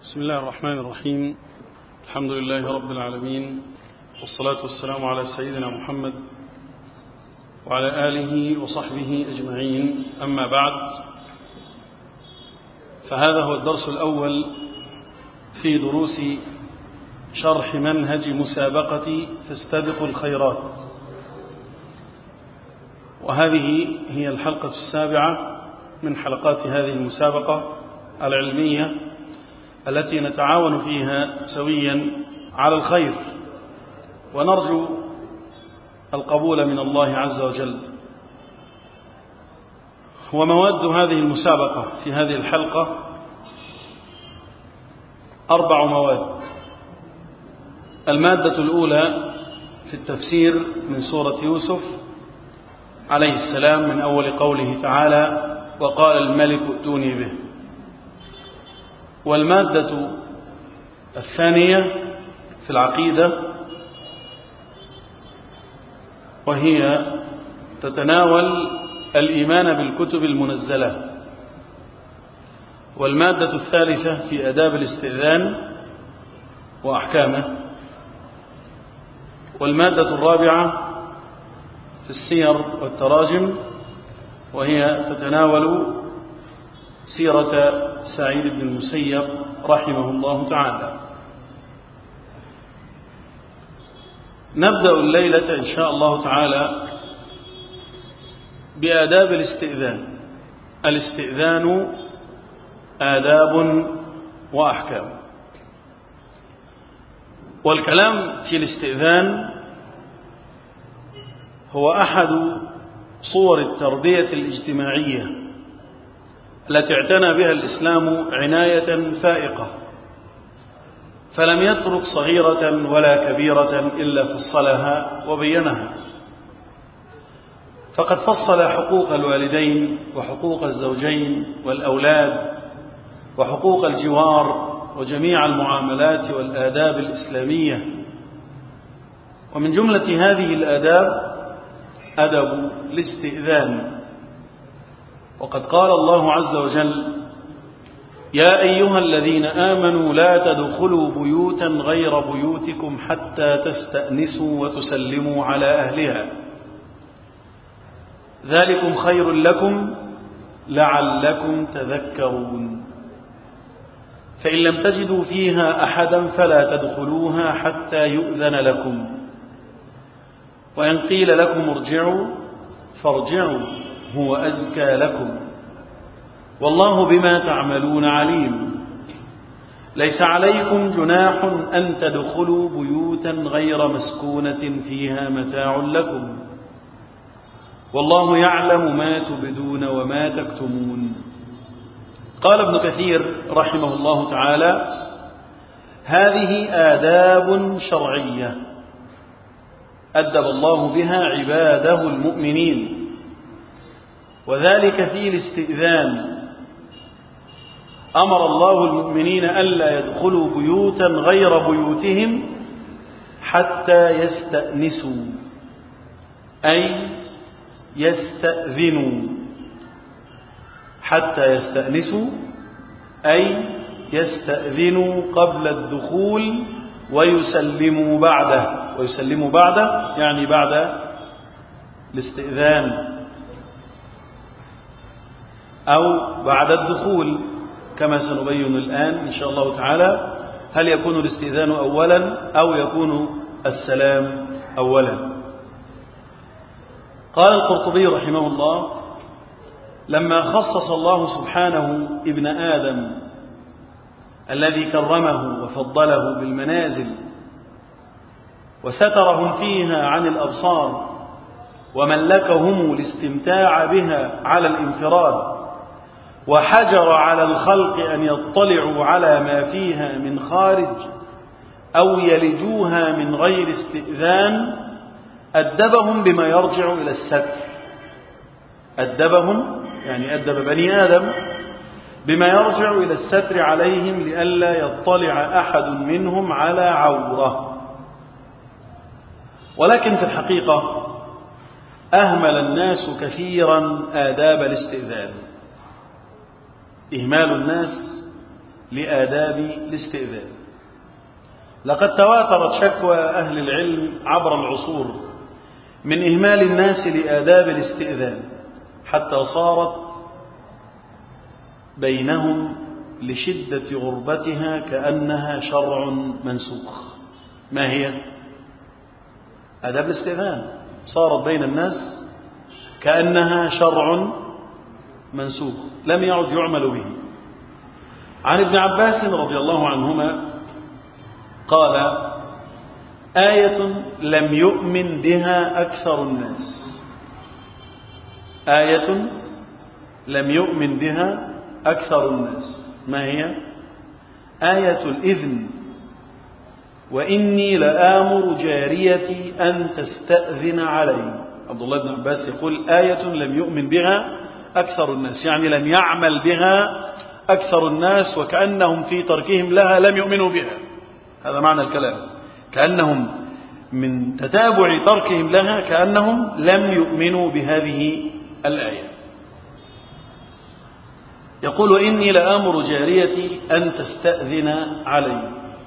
بسم الله الرحمن الرحيم. الحمد لله رب العالمين، والصلاة والسلام على سيدنا محمد وعلى آله وصحبه أجمعين. أما بعد، فهذا هو الدرس الأول في دروس شرح منهج مسابقة فاستبقوا الخيرات، وهذه هي الحلقة السابعة من حلقات هذه المسابقة العلمية التي نتعاون فيها سويا على الخير، ونرجو القبول من الله عز وجل. ومواد هذه المسابقة في هذه الحلقة 4 مواد. المادة الأولى في التفسير من سورة يوسف عليه السلام من أول قوله تعالى: وقال الملك ائتوني به. والمادة الثانية في العقيدة، وهي تتناول الإيمان بالكتب المنزلة. والمادة الثالثة في آداب الاستئذان وأحكامه. والمادة الرابعة في السير والتراجم، وهي تتناول سيرة سعيد بن المسيب رحمه الله تعالى. نبدأ الليلة إن شاء الله تعالى بآداب الاستئذان. الاستئذان آداب وأحكام. والكلام في الاستئذان هو أحد صور التربية الاجتماعية التي اعتنى بها الإسلام عناية فائقة، فلم يترك صغيرة ولا كبيرة إلا فصلها وبينها. فقد فصل حقوق الوالدين وحقوق الزوجين والأولاد وحقوق الجوار وجميع المعاملات والآداب الإسلامية. ومن جملة هذه الآداب أدب الاستئذان. وقد قال الله عز وجل: يا أيها الذين آمنوا لا تدخلوا بيوتا غير بيوتكم حتى تستأنسوا وتسلموا على أهلها، ذلكم خير لكم لعلكم تذكرون. فإن لم تجدوا فيها أحدا فلا تدخلوها حتى يؤذن لكم، وإن قيل لكم ارجعوا فارجعوا هو أزكى لكم، والله بما تعملون عليم. ليس عليكم جناح أن تدخلوا بيوتا غير مسكونة فيها متاع لكم، والله يعلم ما تبدون وما تكتمون. قال ابن كثير رحمه الله تعالى: هذه آداب شرعية أدب الله بها عباده المؤمنين، وذلك في الاستئذان. أمر الله المؤمنين ألا يدخلوا بيوتا غير بيوتهم حتى يستأنسوا، أي يستأذنوا. حتى يستأنسوا أي يستأذنوا قبل الدخول ويسلموا بعده. ويسلموا بعده يعني بعد الاستئذان أو بعد الدخول، كما سنبين الآن إن شاء الله تعالى هل يكون الاستئذان أولا أو يكون السلام أولا. قال القرطبي رحمه الله: لما خصص الله سبحانه ابن آدم الذي كرمه وفضله بالمنازل وسترهم فيها عن الأبصار وملكهم الاستمتاع بها على الانفراد، وحجر على الخلق أن يطلعوا على ما فيها من خارج أو يلجوها من غير استئذان، أدبهم بما يرجع إلى الستر. أدبهم يعني أدب بني آدم بما يرجع إلى الستر عليهم لئلا يطلع أحد منهم على عورة. ولكن في الحقيقة أهمل الناس كثيرا آداب الاستئذان. إهمال الناس لآداب الاستئذان. لقد تواترت شكوى أهل العلم عبر العصور من إهمال الناس لآداب الاستئذان، حتى صارت بينهم لشدة غربتها كأنها شرع منسوخ. ما هي آداب الاستئذان؟ صارت بين الناس كأنها شرع منسوخ لم يعد يعمل به. عن ابن عباس رضي الله عنهما قال: آية لم يؤمن بها أكثر الناس. آية لم يؤمن بها أكثر الناس. ما هي؟ آية الإذن: وإني لآمر جاريتي أن تستأذن علي. عبد الله بن عباس يقول: آية لم يؤمن بها أكثر الناس، يعني لم يعمل بها أكثر الناس، وكأنهم في تركهم لها لم يؤمنوا بها. هذا معنى الكلام، كأنهم من تتابع تركهم لها كأنهم لم يؤمنوا بهذه الآية. يقول: إني لآمر جاريتي أن تستأذن علي.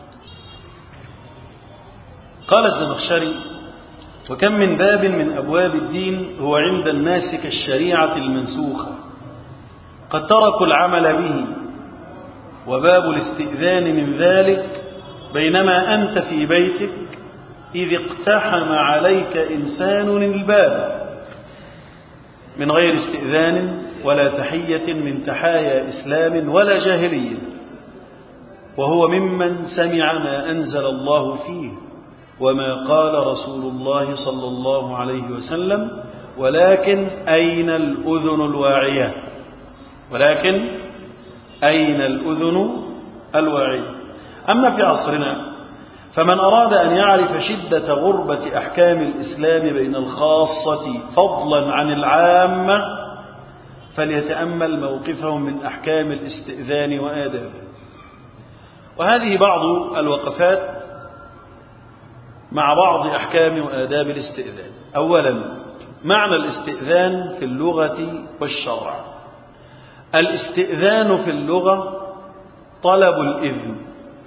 قال الزمخشري: وكم من باب من أبواب الدين هو عند الناس كالشريعة المنسوخة، قد تركوا العمل به، وباب الاستئذان من ذلك، بينما أنت في بيتك إذ اقتحم عليك إنسان الباب من غير استئذان ولا تحية من تحايا إسلام ولا جاهلية، وهو ممن سمع ما أنزل الله فيه وما قال رسول الله صلى الله عليه وسلم، ولكن أين الأذن الواعية؟ ولكن أين الأذن الواعية؟ أما في عصرنا فمن أراد أن يعرف شدة غربة أحكام الإسلام بين الخاصة فضلا عن العامة فليتأمل موقفهم من أحكام الاستئذان وآدابه. وهذه بعض الوقفات مع بعض أحكام وآداب الاستئذان. أولا، معنى الاستئذان في اللغة والشرع. الاستئذان في اللغة طلب الإذن،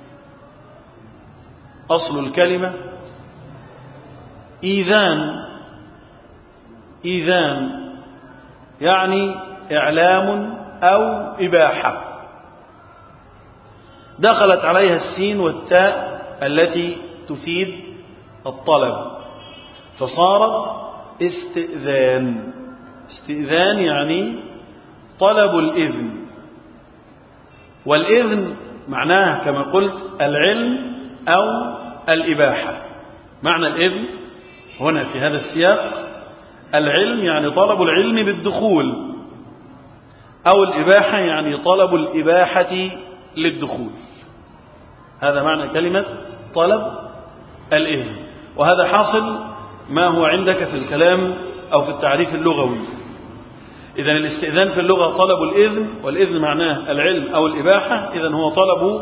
أصل الكلمة إيذان. إيذان يعني إعلام أو إباحة، دخلت عليها السين والتاء التي تفيد الطلب، فصارت استئذان. استئذان يعني طلب الإذن، والإذن معناه كما قلت العلم أو الإباحة. معنى الإذن هنا في هذا السياق العلم يعني طلب العلم بالدخول، أو الإباحة يعني طلب الإباحة للدخول. هذا معنى كلمة طلب الإذن، وهذا حاصل ما هو عندك في الكلام أو في التعريف اللغوي. إذن الاستئذان في اللغة طلب الإذن، والإذن معناه العلم أو الإباحة. إذن هو طلب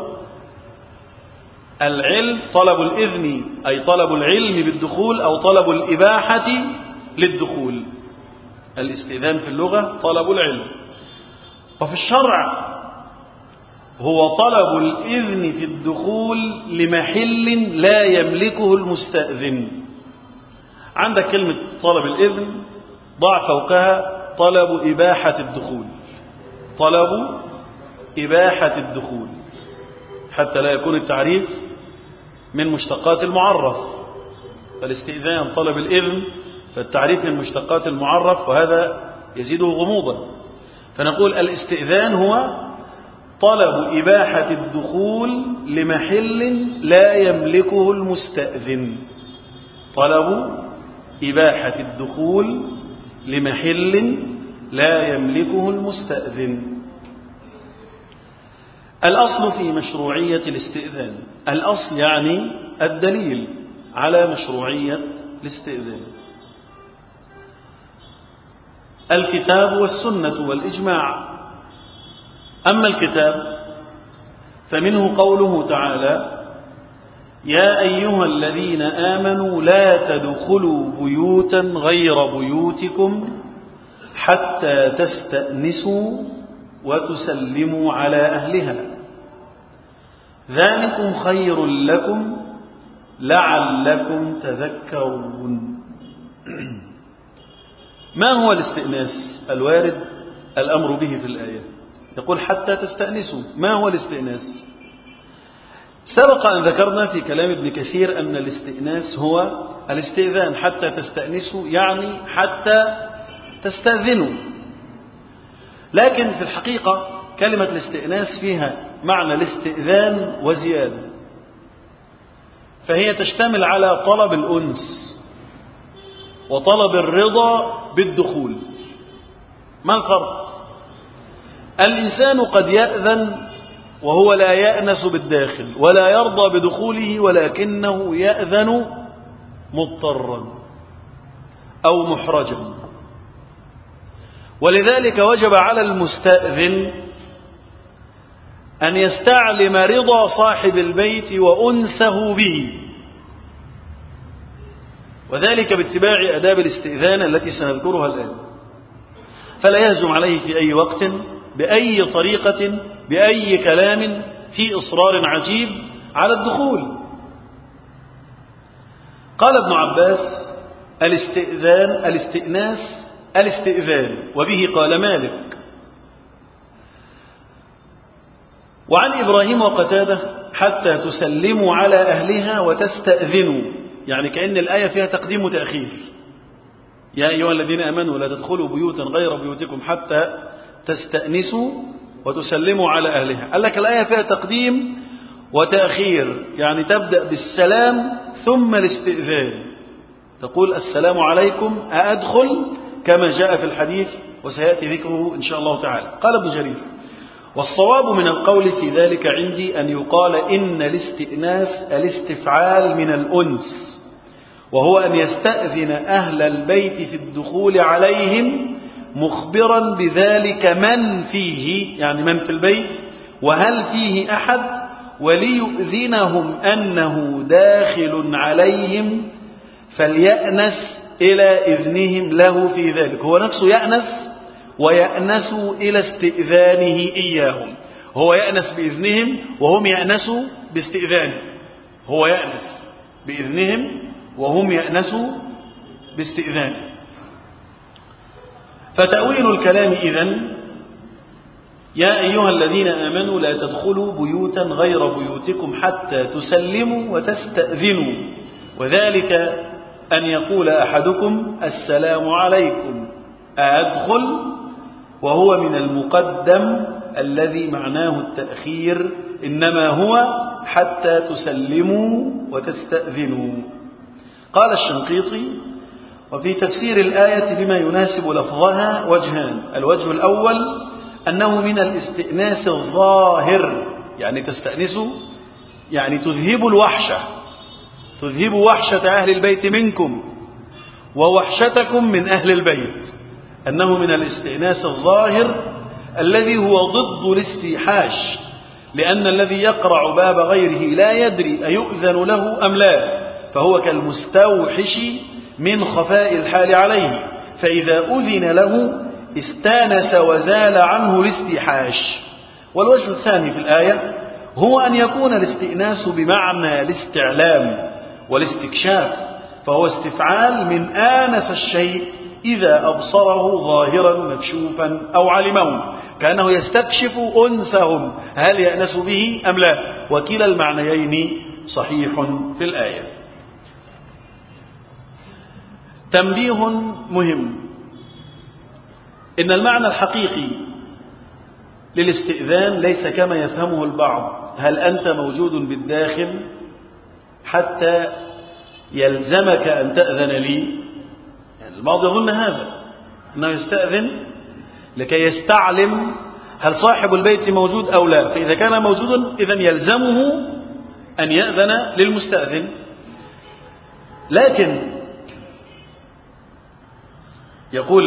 العلم، طلب الإذن أي طلب العلم بالدخول أو طلب الإباحة للدخول. الاستئذان في اللغة طلب العلم. وفي الشرع هو طلب الإذن في الدخول لمحل لا يملكه المستأذن. عندك كلمة طلب الإذن، ضع فوقها طلب إباحة الدخول. طلب إباحة الدخول، حتى لا يكون التعريف من مشتقات المعرف. فالاستئذان طلب الإذن، فالتعريف من مشتقات المعرف، وهذا يزيده غموضا. فنقول الاستئذان هو طلب إباحة الدخول لمحل لا يملكه المستأذن. طلب إباحة الدخول لمحل لا يملكه المستأذن. الأصل في مشروعية الاستئذان، الأصل يعني الدليل على مشروعية الاستئذان، الكتاب والسنة والإجماع. أما الكتاب فمنه قوله تعالى: يا أيها الذين آمنوا لا تدخلوا بيوتا غير بيوتكم حتى تستأنسوا وتسلموا على أهلها. ذلكم خير لكم لعلكم تذكرون. ما هو الاستئناس الوارد الأمر به في الآية؟ يقول حتى تستأنسوا. ما هو الاستئناس؟ سبق أن ذكرنا في كلام ابن كثير أن الاستئناس هو الاستئذان. حتى تستأنسوا يعني حتى تستأذنوا. لكن في الحقيقة كلمة الاستئناس فيها معنى الاستئذان وزيادة، فهي تشتمل على طلب الأنس وطلب الرضا بالدخول. ما الفرق؟ الإنسان قد يأذن وهو لا يأنس بالداخل ولا يرضى بدخوله، ولكنه يأذن مضطرا أو محرجا، ولذلك وجب على المستأذن أن يستعلم رضا صاحب البيت وأنسه به، وذلك باتباع آداب الاستئذان التي سنذكرها الآن. فلا يهجم عليه في أي وقت بأي طريقة بأي كلام في إصرار عجيب على الدخول. قال ابن عباس: الاستئناس الاستئذان، وبه قال مالك. وعن إبراهيم وقتادة: حتى تسلموا على أهلها وتستأذنوا، يعني كأن الآية فيها تقديم وتأخير. يا أيها الذين آمنوا لا تدخلوا بيوتا غير بيوتكم حتى تستأنسوا وتسلموا على أهلها. قال لك الآية فيها تقديم وتأخير، يعني تبدأ بالسلام ثم الاستئذان. تقول: السلام عليكم، أأدخل؟ كما جاء في الحديث وسيأتي ذكره إن شاء الله تعالى. قال ابن جرير: والصواب من القول في ذلك عندي أن يقال إن الاستئناس الاستفعال من الأنس، وهو أن يستأذن أهل البيت في الدخول عليهم مخبرا بذلك من فيه، يعني من في البيت، وهل فيه أحد، وليؤذنهم أنه داخل عليهم فليأنس إلى إذنهم له في ذلك. هو نفسه يأنس ويأنسوا إلى استئذانه إياهم. هو يأنس بإذنهم وهم يأنسوا باستئذانه. هو يأنس بإذنهم وهم يأنسوا باستئذانه. فتأويل الكلام إذن: يا أيها الذين آمنوا لا تدخلوا بيوتا غير بيوتكم حتى تسلموا وتستأذنوا، وذلك أن يقول أحدكم: السلام عليكم، أدخل؟ وهو من المقدم الذي معناه التأخير، إنما هو حتى تسلموا وتستأذنوا. قال الشنقيطي: وفي تفسير الآية بما يناسب لفظها وجهان. الوجه الأول أنه من الاستئناس الظاهر، يعني تستأنسوا يعني تذهبوا الوحشة، تذهبوا وحشة أهل البيت منكم ووحشتكم من أهل البيت. أنه من الاستئناس الظاهر الذي هو ضد الاستيحاش، لأن الذي يقرع باب غيره لا يدري أيؤذن له أم لا، فهو كالمستوحش من خفاء الحال عليه، فإذا أذن له استانس وزال عنه الاستيحاش. والوجه الثاني في الآية هو أن يكون الاستئناس بمعنى الاستعلام والاستكشاف، فهو استفعال من آنس الشيء إذا أبصره ظاهرا مكشوفا أو علمه، كأنه يستكشف أنسهم هل يأنس به أم لا، وكلا المعنيين صحيح في الآية. تنبيه مهم: إن المعنى الحقيقي للاستئذان ليس كما يفهمه البعض: هل أنت موجود بالداخل حتى يلزمك أن تأذن لي؟ يعني البعض يظن هذا، أنه يستأذن لكي يستعلم هل صاحب البيت موجود أو لا، فإذا كان موجودا إذن يلزمه أن يأذن للمستأذن. لكن يقول: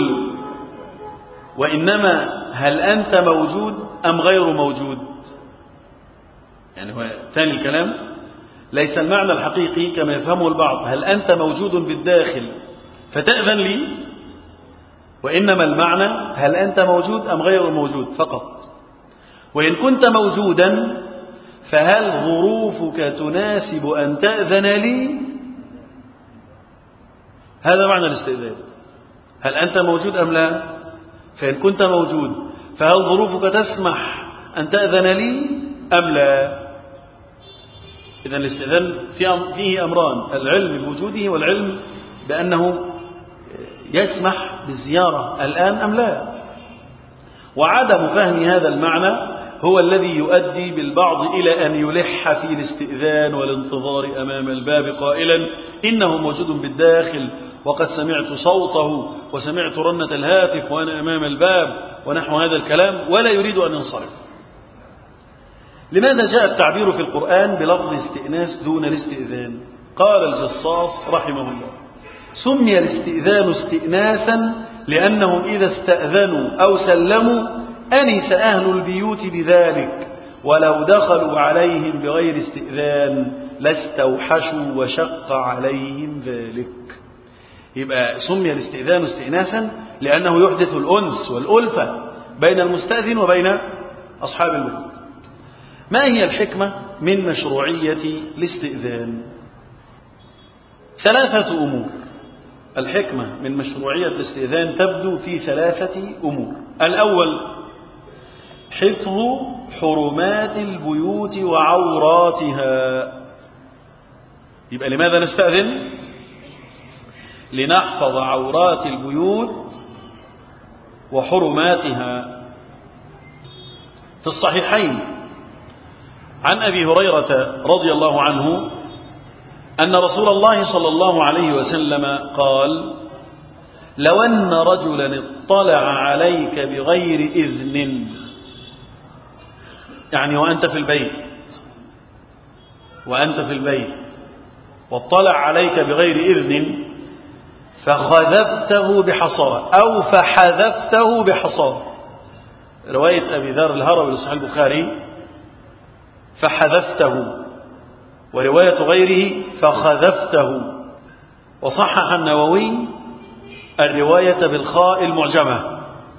وإنما هل أنت موجود أم غير موجود؟ يعني هو ثاني الكلام ليس المعنى الحقيقي كما يفهمه البعض هل أنت موجود بالداخل فتأذن لي، وإنما المعنى هل أنت موجود أم غير موجود فقط. وإن كنت موجودا فهل ظروفك تناسب أن تأذن لي؟ هذا معنى الاستئذان. هل أنت موجود أم لا؟ فإن كنت موجود فهل ظروفك تسمح أن تأذن لي أم لا؟ إذن الاستئذان فيه أمران: العلم بوجوده والعلم بأنه يسمح بالزيارة الآن أم لا. وعدم فهم هذا المعنى هو الذي يؤدي بالبعض إلى أن يلح في الاستئذان والانتظار أمام الباب قائلا إنه موجود بالداخل وقد سمعت صوته وسمعت رنة الهاتف وأنا أمام الباب ونحو هذا الكلام، ولا يريد أن ينصرف. لماذا جاء التعبير في القرآن بلفظ استئناس دون الاستئذان؟ قال الجصاص رحمه الله: سمي الاستئذان استئناسا لأنهم إذا استأذنوا أو سلموا أنس أهل البيوت بذلك، ولو دخلوا عليهم بغير استئذان لاستوحشوا وشق عليهم ذلك. يبقى سمي الاستئذان استئناسا لأنه يحدث الأنس والألفة بين المستأذن وبين أصحاب البيوت. ما هي الحكمة من مشروعية الاستئذان؟ 3 أمور. الحكمة من مشروعية الاستئذان تبدو في 3 أمور. الأول: حفظ حرمات البيوت وعوراتها. يبقى لماذا نستأذن؟ لنحفظ عورات البيوت وحرماتها. في الصحيحين عن أبي هريرة رضي الله عنه أن رسول الله صلى الله عليه وسلم قال: لو أن رجلا اطلع عليك بغير إذن، يعني وأنت في البيت واطلع عليك بغير إذن فخذفته بحصاه أو فحذفته بحصاه. رواية أبي ذر الهروي لصحيح البخاري فحذفته، ورواية غيره فخذفته. وصحح النووي الرواية بالخاء المعجمة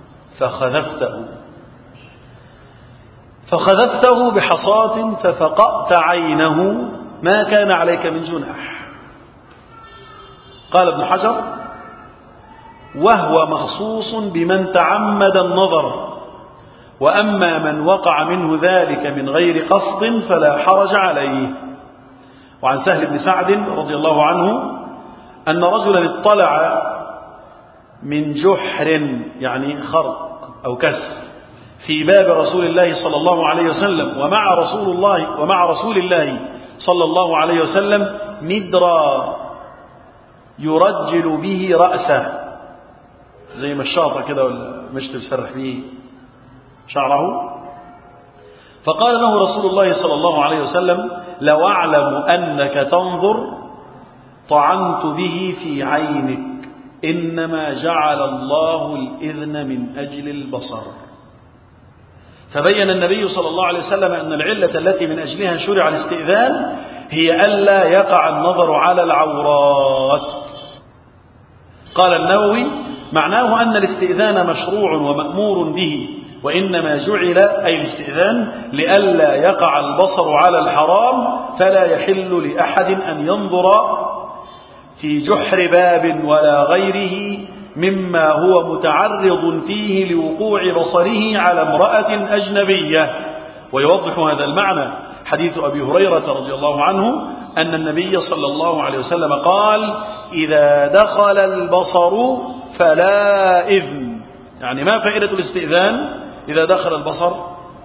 فخذفته بحصاة ففقأت عينه ما كان عليك من جناح. قال ابن حجر: وهو مخصوص بمن تعمد النظر، وأما من وقع منه ذلك من غير قصد فلا حرج عليه. وعن سهل بن سعد رضي الله عنه أن رجلا اطلع من جحر، يعني خرق أو كسر، في باب رسول الله صلى الله عليه وسلم ومع رسول الله صلى الله عليه وسلم مدرا يرجل به رأسه، زي ما الشاطئ كده ولا مشت يسرح به شعره. فقال له رسول الله صلى الله عليه وسلم: لو أعلم أنك تنظر طعنت به في عينك، إنما جعل الله الإذن من أجل البصر. فبين النبي صلى الله عليه وسلم أن العلة التي من أجلها شرع الاستئذان هي ألا يقع النظر على العورات. قال النووي: معناه أن الاستئذان مشروع ومأمور به، وإنما جعل أي الاستئذان لئلا يقع البصر على الحرام، فلا يحل لأحد أن ينظر في جحر باب ولا غيره مما هو متعرض فيه لوقوع بصره على امرأة أجنبية. ويوضح هذا المعنى حديث أبي هريرة رضي الله عنه أن النبي صلى الله عليه وسلم قال: إذا دخل البصر فلا إذن. يعني ما فائدة الاستئذان إذا دخل البصر؟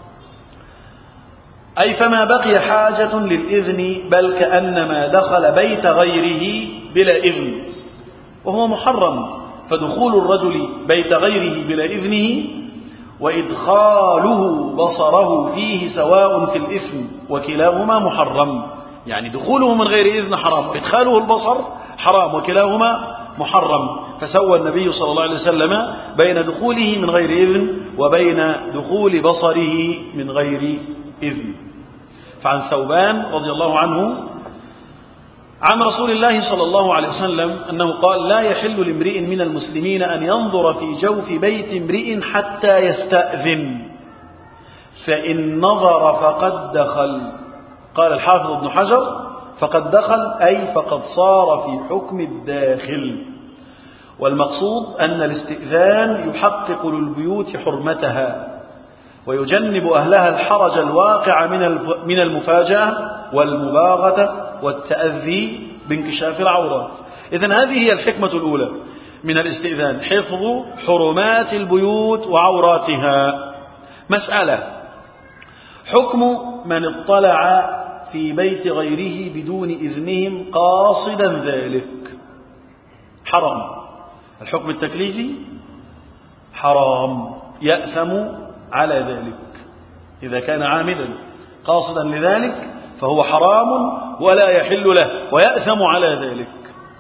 أي فما بقي حاجة للإذن، بل كأنما دخل بيت غيره بلا إذن، وهو محرم. فدخول الرجل بيت غيره بلا إذنه وإدخاله بصره فيه سواء في الإثم، وكلاهما محرم. يعني دخوله من غير إذن حرام، وإدخاله البصر حرام، وكلاهما محرم. فسوى النبي صلى الله عليه وسلم بين دخوله من غير إذن وبين دخول بصره من غير إذن. فعن ثوبان رضي الله عنه عن رسول الله صلى الله عليه وسلم أنه قال: لا يحل لامرئ من المسلمين أن ينظر في جوف بيت امرئ حتى يستأذن، فإن نظر فقد دخل قال الحافظ ابن حجر فقد دخل أي فقد صار في حكم الداخل. والمقصود أن الاستئذان يحقق للبيوت حرمتها ويجنب أهلها الحرج الواقع من المفاجأة والمباغتة والتأذي بانكشاف العورات. إذن هذه هي الحكمة الأولى من الاستئذان، حفظ حرمات البيوت وعوراتها. مسألة: حكم من اطلع في بيت غيره بدون إذنهم قاصدا ذلك. حرام. الحكم التكليفي حرام، يأثم على ذلك. إذا كان عامدا قاصدا لذلك فهو حرام ولا يحل له ويأثم على ذلك.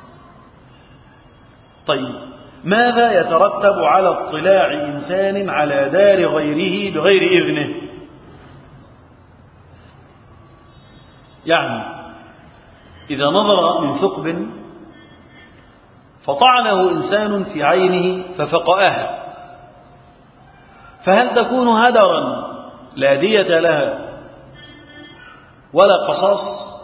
طيب، ماذا يترتب على اطلاع إنسان على دار غيره بغير إذنه؟ يعني إذا نظر من ثقب فطعنه إنسان في عينه ففقأها، فهل تكون هدرا لا دية لها ولا قصاص،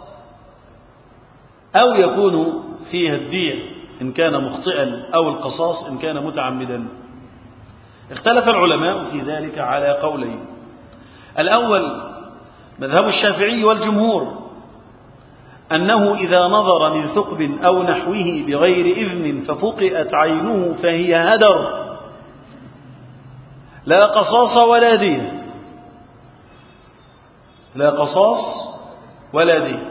أو يكون فيها الدية إن كان مخطئا أو القصاص إن كان متعمدا؟ اختلف العلماء في ذلك على قولين. الأول مذهب الشافعي والجمهور أنه إذا نظر من ثقب أو نحوه بغير إذن ففقئت عينه فهي هدر، لا قصاص ولا دية، لا قصاص ولا دية.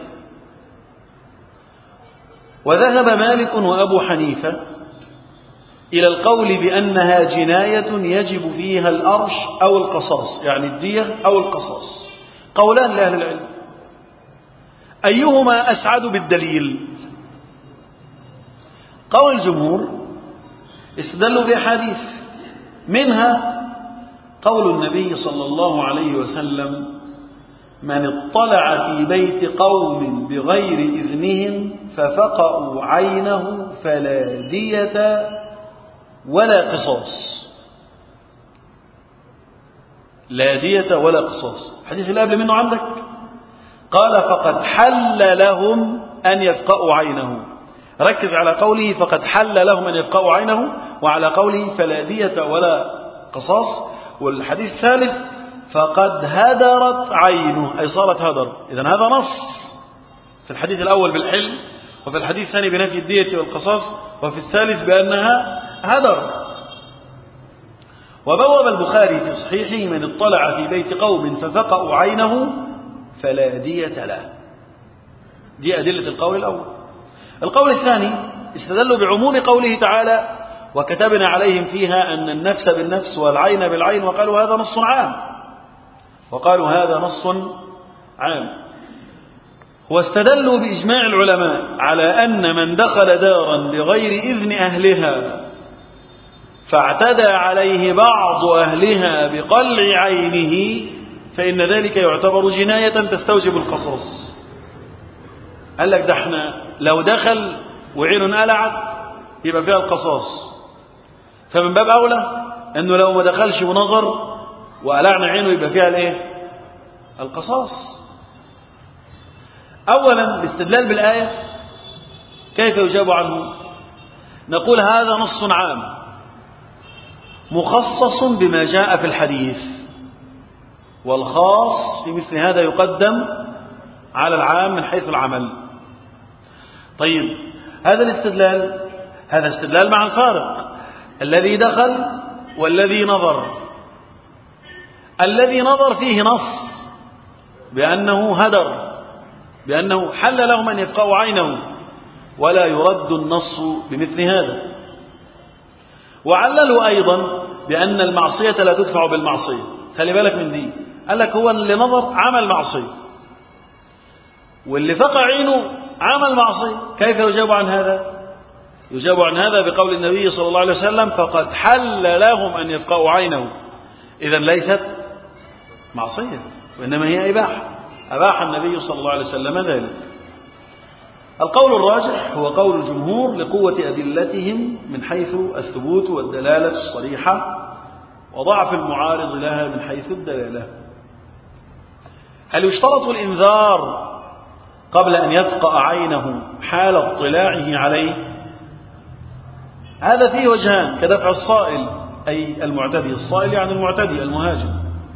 وذهب مالك وأبو حنيفة إلى القول بأنها جناية يجب فيها الأرش أو القصاص، يعني الدية أو القصاص. قولان لأهل العلم، أيهما أسعد بالدليل؟ قول الجمهور استدلوا بأحاديث، منها قول النبي صلى الله عليه وسلم: من اطلع في بيت قوم بغير إذنهم ففقأوا عينه فلا دية ولا قصاص. لا دية ولا قصاص. الحديث اللي قبل منه عندك قال: فقد حل لهم أن يفقأوا عينه. ركز على قوله فقد حل لهم أن يفقأوا عينه، وعلى قوله فلا دية ولا قصاص. والحديث الثالث فقد هدرت عينه، أي صارت هدر. إذن هذا نص في الحديث الأول بالحل، وفي الحديث الثاني بنفي الدية والقصاص، وفي الثالث بأنها هدر. وبوب البخاري في صحيحه: من اطلع في بيت قوم ففقأوا عينه فلا دية له. دي أدلة القول الأول. القول الثاني استدلوا بعموم قوله تعالى: وكتبنا عليهم فيها أن النفس بالنفس والعين بالعين، وقالوا هذا نص عام، وقالوا هذا نص عام. واستدلوا بإجماع العلماء على أن من دخل دارا بغير إذن أهلها فاعتدى عليه بعض أهلها بقلع عينه فإن ذلك يعتبر جناية تستوجب القصاص. قال لك ده احنا لو دخل وعين قلعت يبقى فيها القصاص، فمن باب أولى أنه لو ما دخلش ونظر وقلعنا عينه يبقى فيها الايه؟ القصاص. أولا الاستدلال بالآية كيف يجاب عنه؟ نقول هذا نص عام مخصص بما جاء في الحديث، والخاص في مثل هذا يقدم على العام من حيث العمل. طيب، هذا الاستدلال هذا استدلال مع الفارق، الذي دخل والذي نظر. الذي نظر فيه نص بأنه هدر، بأنه حل لهم أن يفقأوا عينه، ولا يرد النص بمثل هذا. وعللوا أيضا بأن المعصية لا تدفع بالمعصية. خلي بالك من دي، قال لك هو اللي نظر عمل معصية، واللي فقع عينه عمل معصية. كيف يجاب عن هذا؟ يجاب عن هذا بقول النبي صلى الله عليه وسلم: فقد حل لهم أن يفقأوا عينه. إذن ليست معصية، وإنما هي إباحة، أباح النبي صلى الله عليه وسلم ذلك. القول الراجح هو قول الجمهور لقوة أدلتهم من حيث الثبوت والدلالة الصريحة، وضعف المعارض لها من حيث الدلالة. هل يشترط الإنذار قبل أن يفقأ عينه حال اطلاعه عليه، هذا فيه وجهان كدفع الصائل أي المعتدي، الصائل يعني المعتدي المهاجم.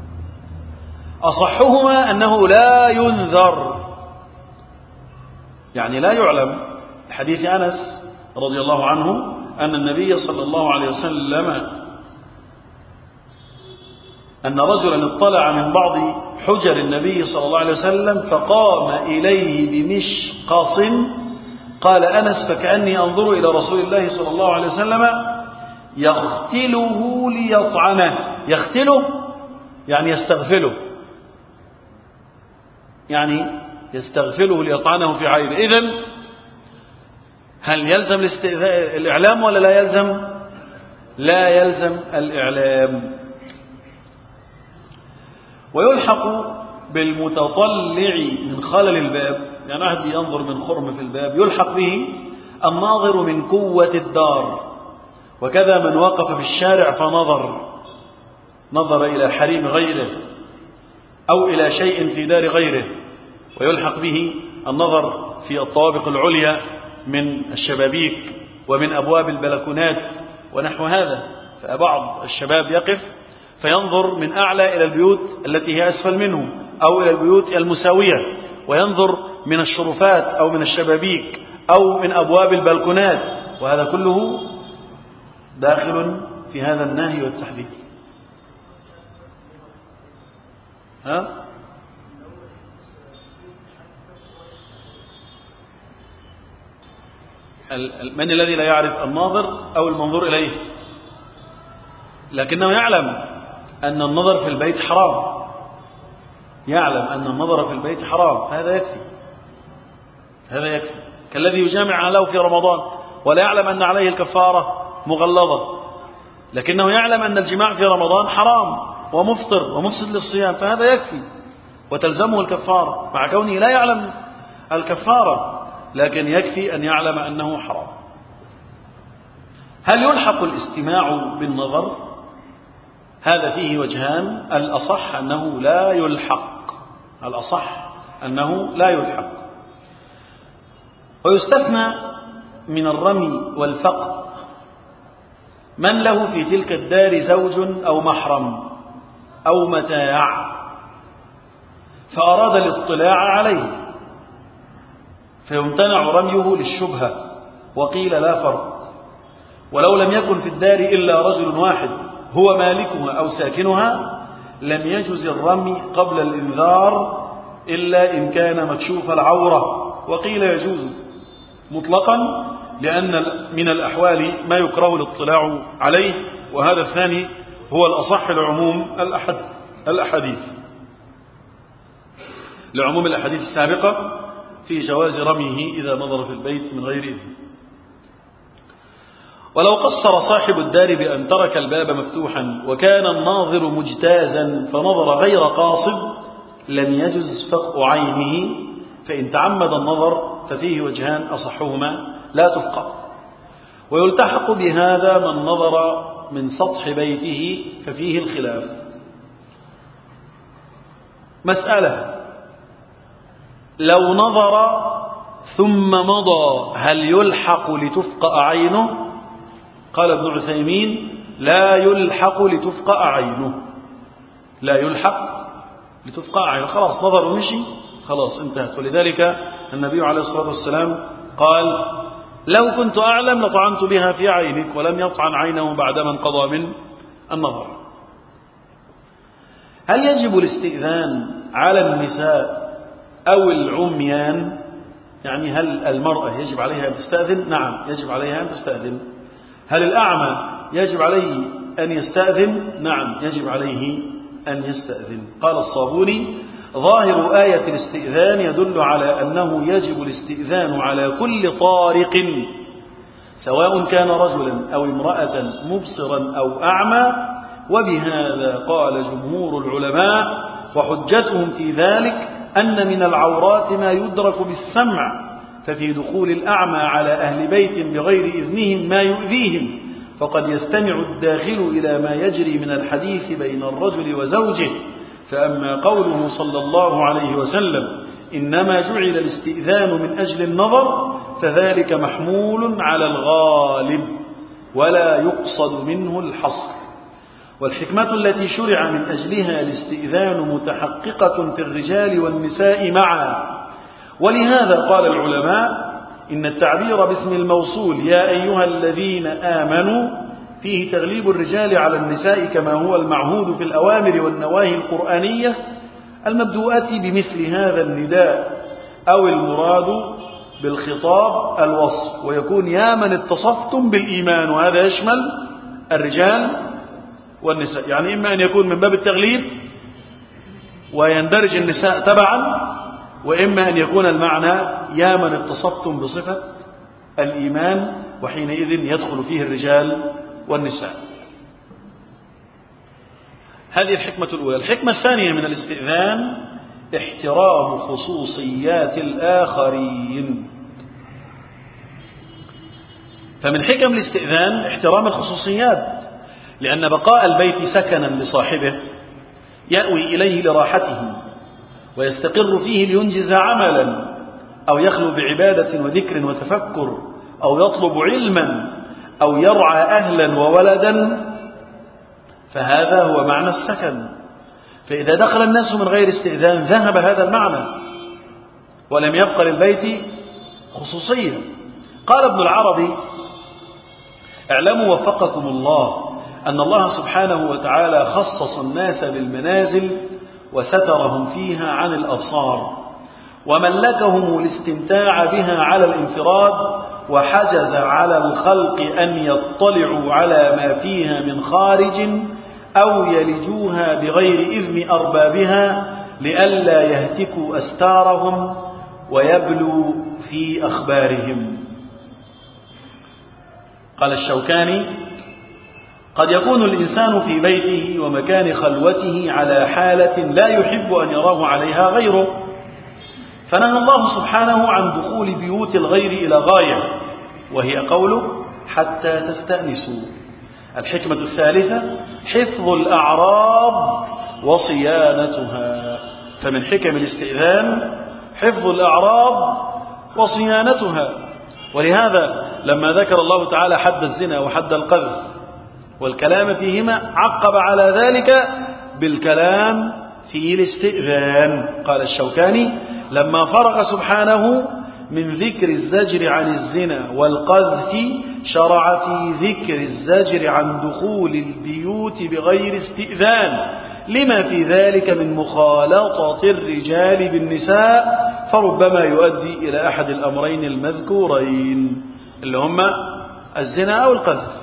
أصحهما أنه لا ينذر، يعني لا يعلم. حديث أنس رضي الله عنه أن النبي صلى الله عليه وسلم أن رجلا اطلع من بعض حجر النبي صلى الله عليه وسلم فقام إليه بمشقص، قال أنس فكأني أنظر إلى رسول الله صلى الله عليه وسلم يغتله ليطعنه. يغتله يعني يستغفله، يعني يستغفله ليطعنه في عينه. إذن هل يلزم الإعلام ولا لا يلزم؟ لا يلزم الإعلام. ويلحق بالمتطلع من خلل الباب، يعني واحد ينظر من خرم في الباب، يلحق به الناظر من قوة الدار، وكذا من وقف في الشارع نظر إلى حريم غيره أو إلى شيء في دار غيره. ويلحق به النظر في الطوابق العليا من الشبابيك ومن أبواب البلكونات ونحو هذا. فبعض الشباب يقف فينظر من أعلى إلى البيوت التي هي أسفل منه أو إلى البيوت المساوية، وينظر من الشرفات أو من الشبابيك أو من أبواب البلكونات، وهذا كله داخل في هذا النهي والتحذير. من الذي لا يعرف؟ الناظر أو المنظور إليه، لكنه يعلم أن النظر في البيت حرام، يعلم أن النظر في البيت حرام، هذا يكفي. كالذي يجامع أهله في رمضان ولا يعلم أن عليه الكفارة مغلظة، لكنه يعلم أن الجماع في رمضان حرام ومفطر ومفسد للصيام، فهذا يكفي وتلزمه الكفارة مع كونه لا يعلم الكفارة، لكن يكفي أن يعلم أنه حرام. هل يلحق الاستماع بالنظر؟ هذا فيه وجهان، الأصح أنه لا يلحق. ويستثنى من الرمي والفقد من له في تلك الدار زوج أو محرم أو متاع فأراد الاطلاع عليه، فيمتنع رميه للشبهة، وقيل لا فرق. ولو لم يكن في الدار إلا رجل واحد هو مالكها أو ساكنها لم يجز الرمي قبل الإنذار إلا إن كان مكشوف العورة، وقيل يجوز مطلقا لأن من الأحوال ما يكره الاطلاع عليه، وهذا الثاني هو الأصح لعموم الأحاديث السابقة في جواز رميه إذا نظر في البيت من غير إذن. ولو قصر صاحب الدار بأن ترك الباب مفتوحا وكان الناظر مجتازا فنظر غير قاصد لم يجز فقء عينه، فإن تعمد النظر ففيه وجهان أصحهما لا تفقأ. ويلتحق بهذا من نظر من سطح بيته ففيه الخلاف. مسألة: لو نظر ثم مضى هل يلحق لتفقأ عينه؟ قال ابن عثيمين: لا يلحق لتفقأ عينه، خلاص نظر ومشي، خلاص انتهت. ولذلك النبي عليه الصلاة والسلام قال: لو كنت أعلم لطعنت بها في عينك، ولم يطعن عينه بعدما انقضى من النظر. هل يجب الاستئذان على النساء أو العميان؟ يعني هل المرأة يجب عليها أن تستأذن؟ نعم يجب عليها أن تستأذن. هل الأعمى يجب عليه أن يستأذن؟ نعم يجب عليه أن يستأذن. قال الصابوني: ظاهر آية الاستئذان يدل على أنه يجب الاستئذان على كل طارق سواء كان رجلا أو امرأة مبصرا أو أعمى، وبهذا قال جمهور العلماء، وحجتهم في ذلك أن من العورات ما يدرك بالسمع، ففي دخول الأعمى على أهل بيت بغير إذنهم ما يؤذيهم، فقد يستمع الداخل إلى ما يجري من الحديث بين الرجل وزوجه. فأما قوله صلى الله عليه وسلم: إنما جعل الاستئذان من أجل النظر فذلك محمول على الغالب ولا يقصد منه الحصر. والحكمة التي شرع من أجلها الاستئذان متحققة في الرجال والنساء معا. ولهذا قال العلماء إن التعبير باسم الموصول يا أيها الذين آمنوا فيه تغليب الرجال على النساء كما هو المعهود في الأوامر والنواهي القرآنية المبدوءة بمثل هذا النداء، أو المراد بالخطاب الوصف، ويكون يا من اتصفتم بالإيمان، وهذا يشمل الرجال والنساء. يعني إما أن يكون من باب التغليب ويندرج النساء تبعا، وإما أن يكون المعنى يا من اتصفتم بصفة الإيمان، وحينئذ يدخل فيه الرجال والنساء. هذه الحكمة الأولى. الحكمة الثانية من الاستئذان احترام خصوصيات الآخرين. فمن حكم الاستئذان احترام الخصوصيات، لأن بقاء البيت سكنا لصاحبه يأوي إليه لراحته ويستقر فيه لينجز عملا أو يخلو بعبادة وذكر وتفكر أو يطلب علما أو يرعى أهلا وولدا، فهذا هو معنى السكن. فإذا دخل الناس من غير استئذان ذهب هذا المعنى ولم يبق للبيت خصوصية. قال ابن العربي: اعلموا وفقكم الله أن الله سبحانه وتعالى خصص الناس بالمنازل وسترهم فيها عن الأبصار، وملكهم الاستمتاع بها على الانفراد، وحجز على الخلق أن يطلعوا على ما فيها من خارج أو يلجوها بغير إذن أربابها لئلا يهتكوا أستارهم ويبلوا في أخبارهم. قال الشوكاني: قد يكون الإنسان في بيته ومكان خلوته على حالة لا يحب أن يراه عليها غيره، فنهى الله سبحانه عن دخول بيوت الغير إلى غاية، وهي قوله: حتى تستأنسوا. الحكمة الثالثة حفظ الأعراض وصيانتها. فمن حكم الاستئذان حفظ الأعراض وصيانتها. ولهذا لما ذكر الله تعالى حد الزنا وحد القذف والكلام فيهما عقب على ذلك بالكلام في الاستئذان. قال الشوكاني: لما فرغ سبحانه من ذكر الزجر عن الزنا والقذف شرع في ذكر الزجر عن دخول البيوت بغير استئذان، لما في ذلك من مخالطة الرجال بالنساء، فربما يؤدي إلى أحد الأمرين المذكورين اللي هما الزنا أو القذف.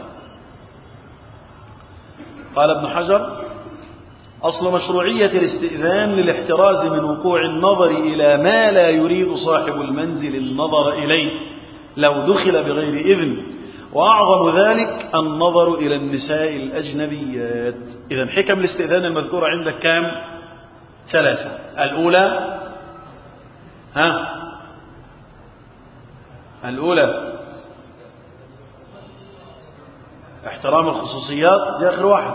قال ابن حجر: أصل مشروعية الاستئذان للاحتراز من وقوع النظر إلى ما لا يريد صاحب المنزل النظر إليه لو دخل بغير إذن، وأعظم ذلك النظر إلى النساء الأجنبيات. إذن حكم الاستئذان المذكورة عندك كام؟ 3. الأولى احترام الخصوصيات، دي آخر واحد.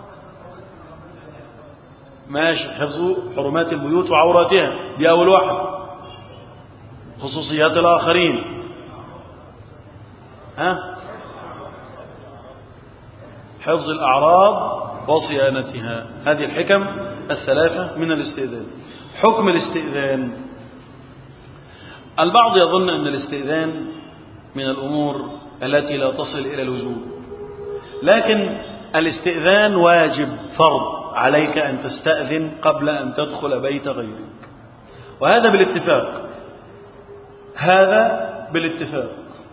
ماشي، حفظ حرمات البيوت وعوراتها، دي أول واحد. خصوصيات الآخرين، حفظ الأعراض وصيانتها. هذه الحكم 3 من الاستئذان. حكم الاستئذان: البعض يظن أن الاستئذان من الأمور التي لا تصل إلى الوجوب، لكن الاستئذان واجب فرض، عليك أن تستأذن قبل أن تدخل بيت غيرك، وهذا بالاتفاق. هذا بالاتفاق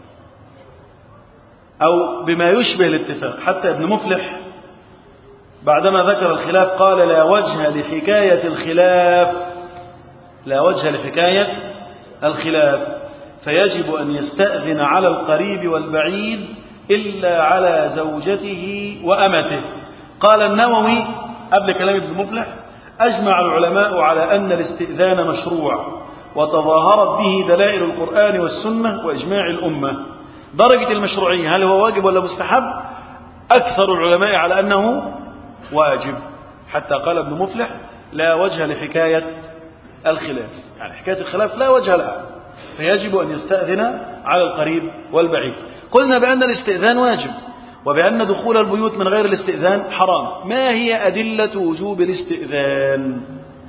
أو بما يشبه الاتفاق. حتى ابن مفلح بعدما ذكر الخلاف قال: لا وجه لحكاية الخلاف، لا وجه لحكاية الخلاف، فيجب أن يستأذن على القريب والبعيد إلا على زوجته وأمته. قال النووي قبل كلام ابن مفلح: أجمع العلماء على أن الاستئذان مشروع، وتظاهرت به دلائل القرآن والسنة وإجماع الأمة. درجة المشروعية هل هو واجب ولا مستحب؟ أكثر العلماء على أنه واجب، حتى قال ابن مفلح: لا وجه لحكاية الخلاف، يعني حكاية الخلاف لا وجه لها، فيجب أن يستأذن على القريب والبعيد. قلنا بأن الاستئذان واجب، وبأن دخول البيوت من غير الاستئذان حرام. ما هي أدلة وجوب الاستئذان؟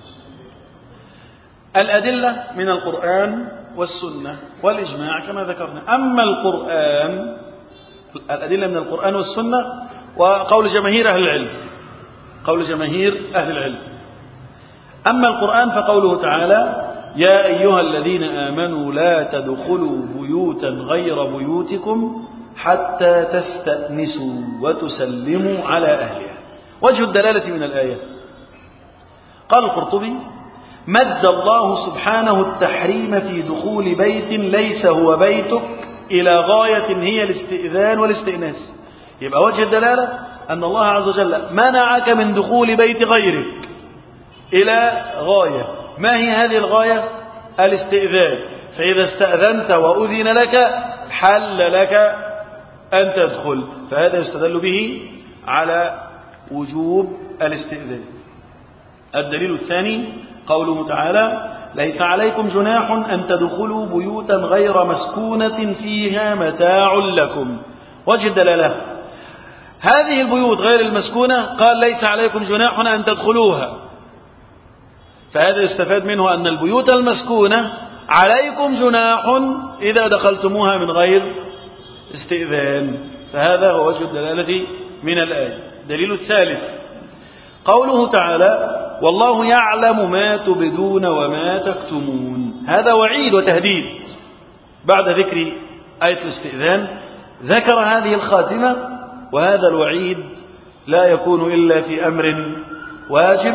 الأدلة من القرآن والسنة والإجماع كما ذكرنا. أما القرآن، الأدلة من القرآن والسنة وقول جماهير أهل العلم، قول جماهير أهل العلم. أما القرآن فقوله تعالى: يا أيها الذين آمنوا لا تدخلوا بيوتا غير بيوتكم حتى تستأنسوا وتسلموا على أهلها. وجه الدلالة من الآية، قال القرطبي: مد الله سبحانه التحريم في دخول بيت ليس هو بيتك إلى غاية هي الاستئذان والاستئناس. يبقى وجه الدلالة أن الله عز وجل منعك من دخول بيت غيرك إلى غاية. ما هي هذه الغاية؟ الاستئذان. فإذا استأذنت وأذن لك حل لك أن تدخل، فهذا يستدل به على وجوب الاستئذان. الدليل الثاني قوله تعالى: ليس عليكم جناح أن تدخلوا بيوتا غير مسكونة فيها متاع لكم. وجه الدلالة: هذه البيوت غير المسكونة قال ليس عليكم جناح أن تدخلوها، فهذا يستفاد منه أن البيوت المسكونة عليكم جناح إذا دخلتموها من غير استئذان. فهذا هو وجه الدلالة من الآية. دليل الثالث قوله تعالى: والله يعلم ما تبدون وما تكتمون. هذا وعيد وتهديد. بعد ذكر آية الاستئذان ذكر هذه الخاتمة، وهذا الوعيد لا يكون إلا في أمر واجب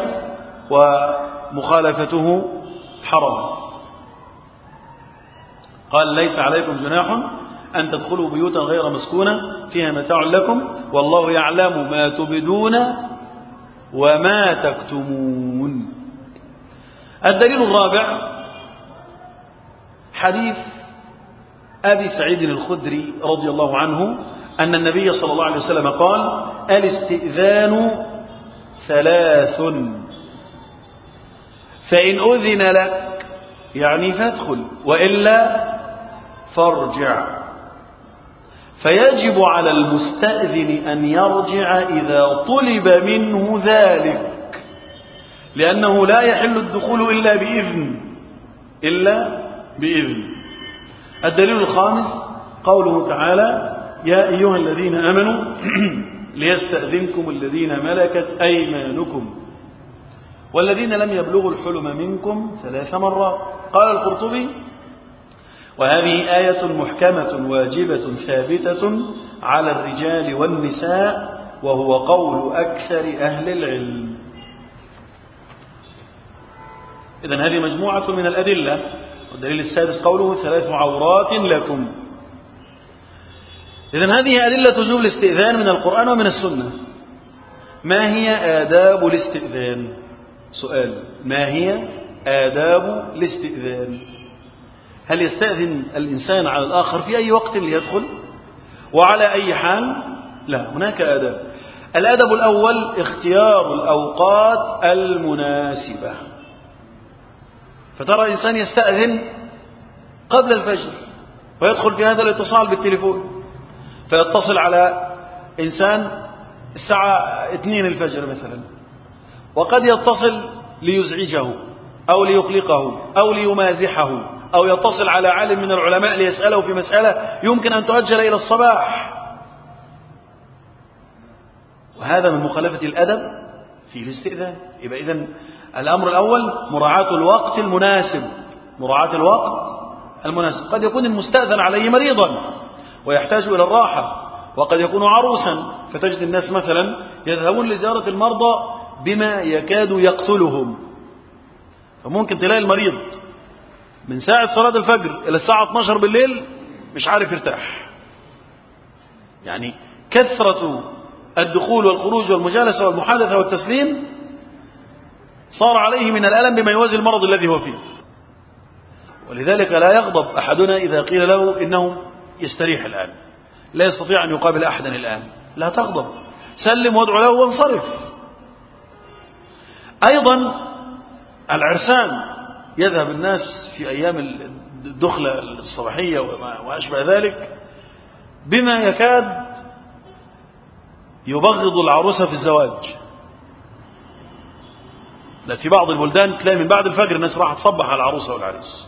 ومخالفته حرام. قال: ليس عليكم جناح أن تدخلوا بيوتا غير مسكونة فيها متاع لكم والله يعلم ما تبدون وما تكتمون. الدليل الرابع حديث أبي سعيد الخدري رضي الله عنه أن النبي صلى الله عليه وسلم قال: الاستئذان ثلاث، فإن أذن لك يعني فادخل، وإلا فارجع. فيجب على المستأذن أن يرجع إذا طلب منه ذلك، لأنه لا يحل الدخول إلا بإذن. الدليل الخامس قوله تعالى: يا أيها الذين آمنوا ليستأذنكم الذين ملكت أيمانكم والذين لم يبلغوا الحلم منكم 3 مرات. قال القرطبي: وهذه آية محكمة واجبة ثابتة على الرجال والنساء، وهو قول أكثر أهل العلم. إذن هذه مجموعة من الأدلة. والدليل السادس قوله: 3 عورات لكم. إذن هذه أدلة وجوب الاستئذان من القرآن ومن السنة. ما هي آداب الاستئذان؟ سؤال: ما هي آداب الاستئذان؟ هل يستأذن الإنسان على الآخر في أي وقت ليدخل وعلى أي حال؟ لا، هناك آداب. الأدب الأول اختيار الأوقات المناسبة. فترى إنسان يستأذن قبل الفجر ويدخل في هذا الاتصال بالتليفون، فيتصل على إنسان الساعة 2 الفجر مثلا، وقد يتصل ليزعجه أو ليقلقه أو ليمازحه، أو يتصل على عالم من العلماء ليسأله في مسألة يمكن أن تؤجل إلى الصباح. وهذا من مخالفة الأدب في الاستئذان. يبقى إذن الأمر الأول مراعاة الوقت المناسب. مراعاة الوقت المناسب. قد يكون المستأذن عليه مريضا ويحتاج إلى الراحة، وقد يكون عروسا، فتجد الناس مثلا يذهبون لزيارة المرضى بما يكاد يقتلهم. فممكن تلاقي المريض من ساعة صلاة الفجر إلى الساعة 12 بالليل مش عارف يرتاح. يعني كثرة الدخول والخروج والمجالسة والمحادثة والتسليم صار عليه من الألم بما يوازي المرض الذي هو فيه. ولذلك لا يغضب أحدنا إذا قيل له إنه يستريح الآن، لا يستطيع أن يقابل أحدا الآن. لا تغضب، سلم وادعو له وانصرف. أيضا العرسان يذهب الناس في أيام الدخلة الصباحية وما أشبه ذلك بما يكاد يبغض العروسة في الزواج. لا، في بعض البلدان تلاقي من بعد الفجر الناس راح تصبح على العروسة والعريس،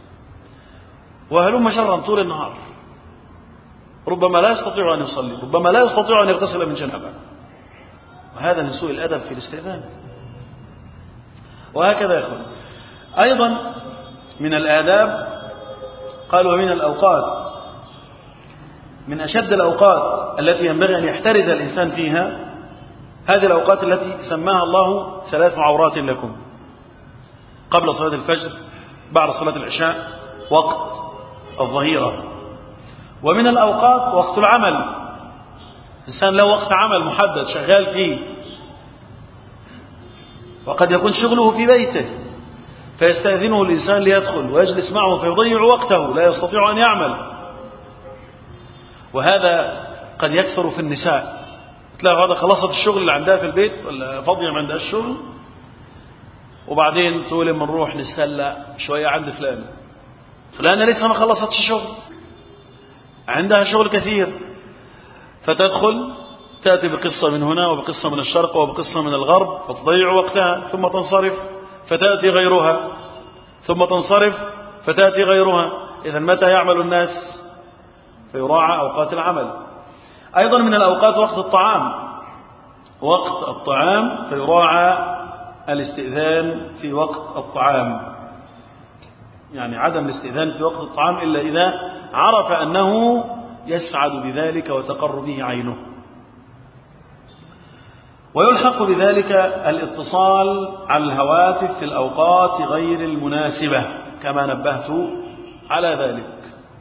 وهلم شرا طول النهار، ربما لا يستطيع أن يصلي، ربما لا يستطيع أن يغتسل من جنابه، وهذا من سوء الأدب في الاستئذان. وهكذا يا أخوان أيضا من الآداب، قالوا من الأوقات، من أشد الأوقات التي ينبغي أن يحترز الإنسان فيها هذه الأوقات التي سماها الله 3 عورات لكم: قبل صلاة الفجر، بعد صلاة العشاء، وقت الظهيرة. ومن الأوقات وقت العمل، الإنسان له وقت عمل محدد شغال فيه، وقد يكون شغله في بيته فيستأذنه الإنسان ليدخل ويجلس معه فيضيع وقته، لا يستطيع أن يعمل. وهذا قد يكثر في النساء، تلاقي هذا خلصت الشغل اللي عندها في البيت ولا فاضية ما عندها الشغل، وبعدين تقول لما نروح نتسلى شوية عند فلانة لسه ما خلصتش الشغل، عندها شغل كثير، فتدخل تأتي بقصة من هنا وبقصة من الشرق وبقصة من الغرب فتضيع وقتها، ثم تنصرف فتأتي غيرها، ثم تنصرف فتأتي غيرها. إذن متى يعمل الناس؟ فيراعى أوقات العمل. أيضا من الأوقات وقت الطعام، وقت الطعام فيراعى الاستئذان في وقت الطعام، يعني عدم الاستئذان في وقت الطعام إلا إذا عرف أنه يسعد بذلك وتقر به عينه. ويلحق بذلك الاتصال على الهواتف في الأوقات غير المناسبة كما نبهت على ذلك.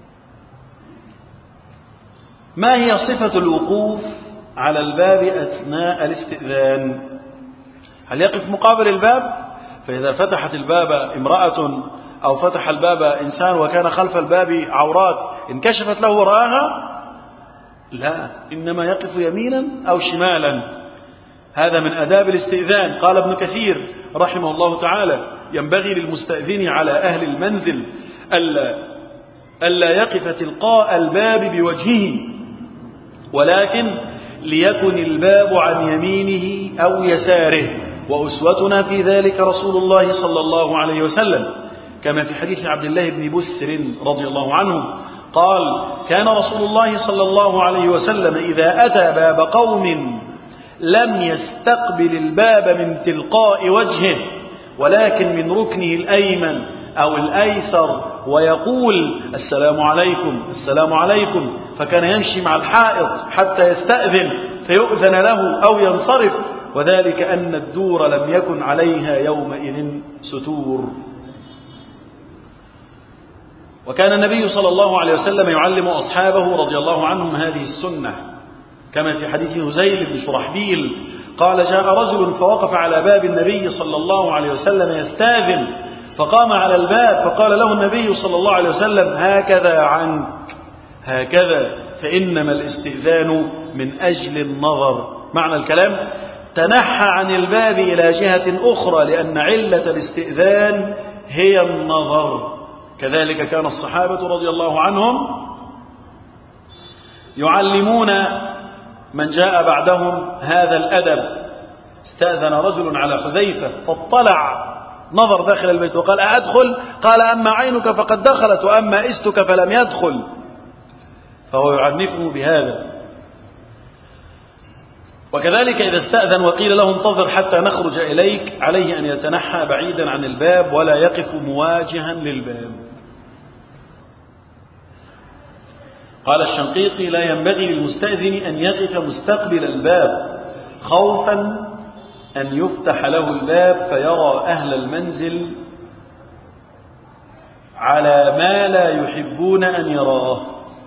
ما هي صفة الوقوف على الباب أثناء الاستئذان؟ هل يقف مقابل الباب؟ فإذا فتحت الباب امرأة أو فتح الباب إنسان وكان خلف الباب عورات انكشفت له وراءها؟ لا، إنما يقف يمينا أو شمالا. هذا من آداب الاستئذان. قال ابن كثير رحمه الله تعالى: ينبغي للمستأذن على أهل المنزل ألا يقف تلقاء الباب بوجهه، ولكن ليكن الباب عن يمينه أو يساره، وأسوتنا في ذلك رسول الله صلى الله عليه وسلم، كما في حديث عبد الله بن بسر رضي الله عنه قال: كان رسول الله صلى الله عليه وسلم إذا أتى باب قوم لم يستقبل الباب من تلقاء وجهه ولكن من ركنه الأيمن أو الأيسر ويقول: السلام عليكم السلام عليكم، فكان يمشي مع الحائط حتى يستأذن فيؤذن له أو ينصرف، وذلك أن الدور لم يكن عليها يومئذ ستور. وكان النبي صلى الله عليه وسلم يعلم أصحابه رضي الله عنهم هذه السنة، كما في حديث هزيل بن شرحبيل قال: جاء رجل فوقف على باب النبي صلى الله عليه وسلم يستاذن، فقام على الباب فقال له النبي صلى الله عليه وسلم: هكذا عنك، هكذا، فإنما الاستئذان من أجل النظر. معنى الكلام: تنحى عن الباب إلى جهة أخرى، لأن علة الاستئذان هي النظر. كذلك كان الصحابة رضي الله عنهم يعلمون من جاء بعدهم هذا الأدب. استأذن رجل على حذيفة فاطلع، نظر داخل البيت وقال: أدخل؟ قال: أما عينك فقد دخلت وأما إستك فلم يدخل. فهو يعنفه بهذا. وكذلك إذا استأذن وقيل له: انتظر حتى نخرج إليك، عليه أن يتنحى بعيدا عن الباب ولا يقف مواجها للباب. قال الشنقيطي: لا ينبغي للمستأذن أن يقف مستقبل الباب خوفا أن يفتح له الباب فيرى أهل المنزل على ما لا يحبون أن يراه،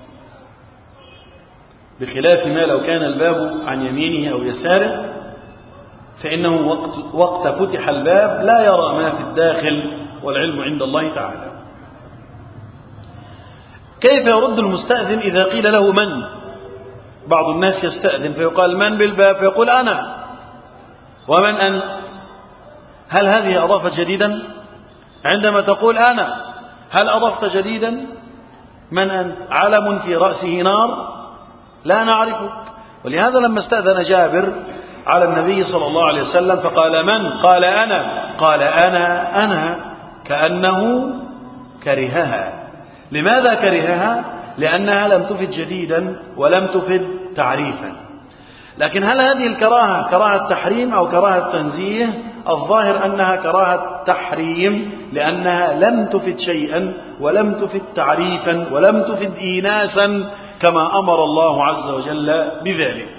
بخلاف ما لو كان الباب عن يمينه أو يساره، فإنه وقت فتح الباب لا يرى ما في الداخل، والعلم عند الله تعالى. كيف يرد المستأذن إذا قيل له من؟ بعض الناس يستأذن فيقال: من بالباب؟ فيقول: أنا. ومن أنت؟ هل هذه أضافت جديدا؟ عندما تقول أنا، هل أضفت جديدا؟ من أنت؟ علم في رأسه نار؟ لا نعرفك. ولهذا لما استأذن جابر على النبي صلى الله عليه وسلم فقال من؟ قال أنا. قال أنا كأنه كرهها. لماذا كرهها؟ لأنها لم تفد جديدا ولم تفد تعريفا. لكن هل هذه الكراهة كراهة تحريم أو كراهة تنزيه؟ الظاهر أنها كراهة تحريم، لأنها لم تفد شيئا ولم تفد تعريفا ولم تفد إيناسا كما أمر الله عز وجل بذلك.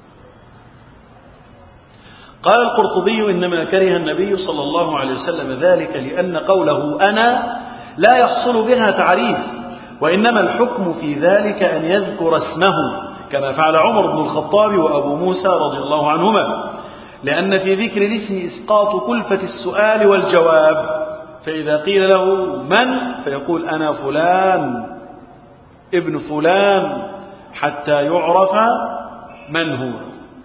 قال القرطبي: إنما كره النبي صلى الله عليه وسلم ذلك لأن قوله أنا لا يحصل بها تعريف، وإنما الحكم في ذلك أن يذكر اسمه كما فعل عمر بن الخطاب وأبو موسى رضي الله عنهما، لأن في ذكر الاسم إسقاط كلفة السؤال والجواب، فإذا قيل له من فيقول أنا فلان ابن فلان حتى يعرف من هو.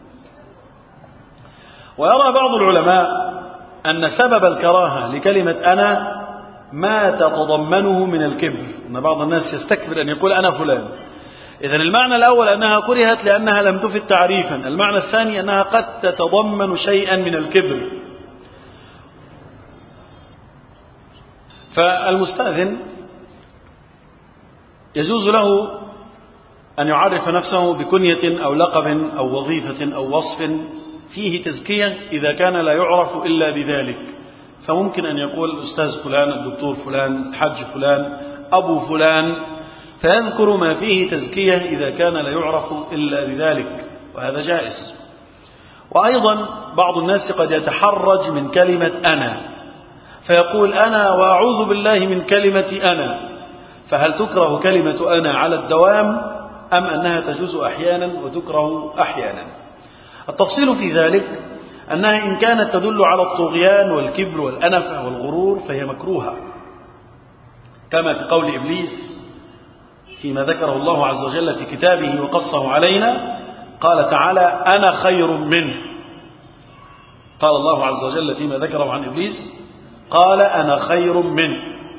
ويرى بعض العلماء أن سبب الكراهة لكلمة أنا ما تتضمنه من الكبر، أن بعض الناس يستكبر أن يقول أنا فلان. إذن المعنى الأول أنها كرهت لأنها لم تفد تعريفا، المعنى الثاني أنها قد تتضمن شيئا من الكبر. فالمستأذن يجوز له أن يعرف نفسه بكنية أو لقب أو وظيفة أو وصف فيه تزكية إذا كان لا يعرف إلا بذلك، فممكن أن يقول الأستاذ فلان، الدكتور فلان، الحج فلان، أبو فلان، فيذكر ما فيه تزكية إذا كان لا يعرف إلا بذلك، وهذا جائز. وأيضا بعض الناس قد يتحرج من كلمة أنا فيقول أنا وأعوذ بالله من كلمة أنا، فهل تكره كلمة أنا على الدوام أم أنها تجوز أحيانا وتكره أحيانا؟ التفصيل في ذلك أنها إن كانت تدل على الطغيان والكبر والأنفة والغرور فهي مكروهة، كما في قول إبليس فيما ذكره الله عز وجل في كتابه وقصه علينا، قال تعالى أنا خير منه. قال الله عز وجل فيما ذكره عن إبليس قال أنا خير منه،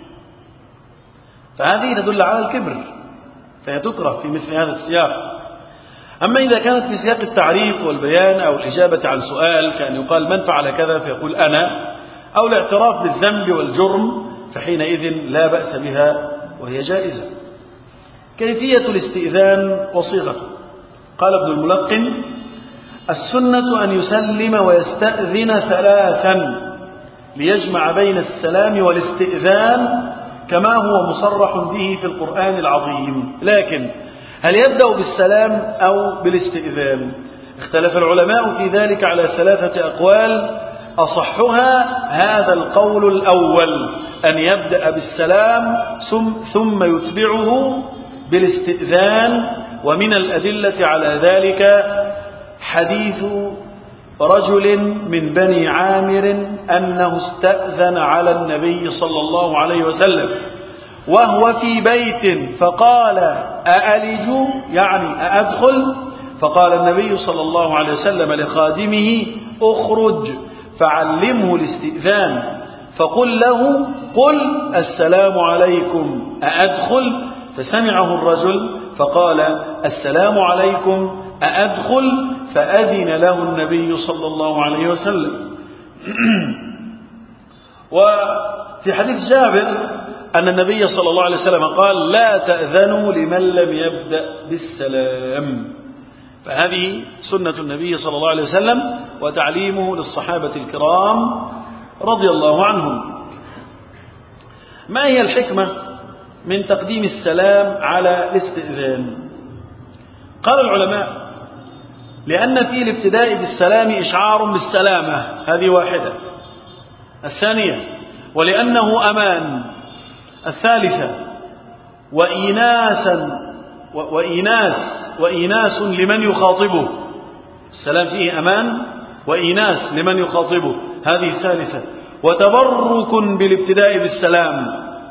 فهذه تدل على الكبر فهي تكره في مثل هذا السياق. أما إذا كانت في سياق التعريف والبيان أو الإجابة عن سؤال كأن يقال من فعل كذا فيقول أنا، أو الاعتراف بالذنب والجرم، فحينئذ لا بأس بها وهي جائزة. كيفية الاستئذان وصيغته. قال ابن الملقن: السنة أن يسلم ويستأذن ثلاثا ليجمع بين السلام والاستئذان كما هو مصرح به في القرآن العظيم. لكن هل يبدأ بالسلام أو بالاستئذان؟ اختلف العلماء في ذلك على 3 أقوال، أصحها هذا القول الأول أن يبدأ بالسلام ثم يتبعه بالاستئذان. ومن الأدلة على ذلك حديث رجل من بني عامر أنه استأذن على النبي صلى الله عليه وسلم وهو في بيت فقال أألج يعني أأدخل؟ فقال النبي صلى الله عليه وسلم لخادمه اخرج فعلمه الاستئذان، فقل له قل السلام عليكم أأدخل؟ فسمعه الرجل فقال السلام عليكم أأدخل؟ فأذن له النبي صلى الله عليه وسلم. وفي حديث جابر أن النبي صلى الله عليه وسلم قال لا تأذنوا لمن لم يبدأ بالسلام. فهذه سنة النبي صلى الله عليه وسلم وتعليمه للصحابة الكرام رضي الله عنهم. ما هي الحكمة من تقديم السلام على الاستئذان؟ قال العلماء: لأن في الابتداء بالسلام إشعار بالسلامة، هذه واحدة. الثانية ولأنه أمان. الثالثة وإيناس لمن يخاطبه، السلام فيه أمان وإيناس لمن يخاطبه، هذه الثالثة. وتبرك بالابتداء بالسلام.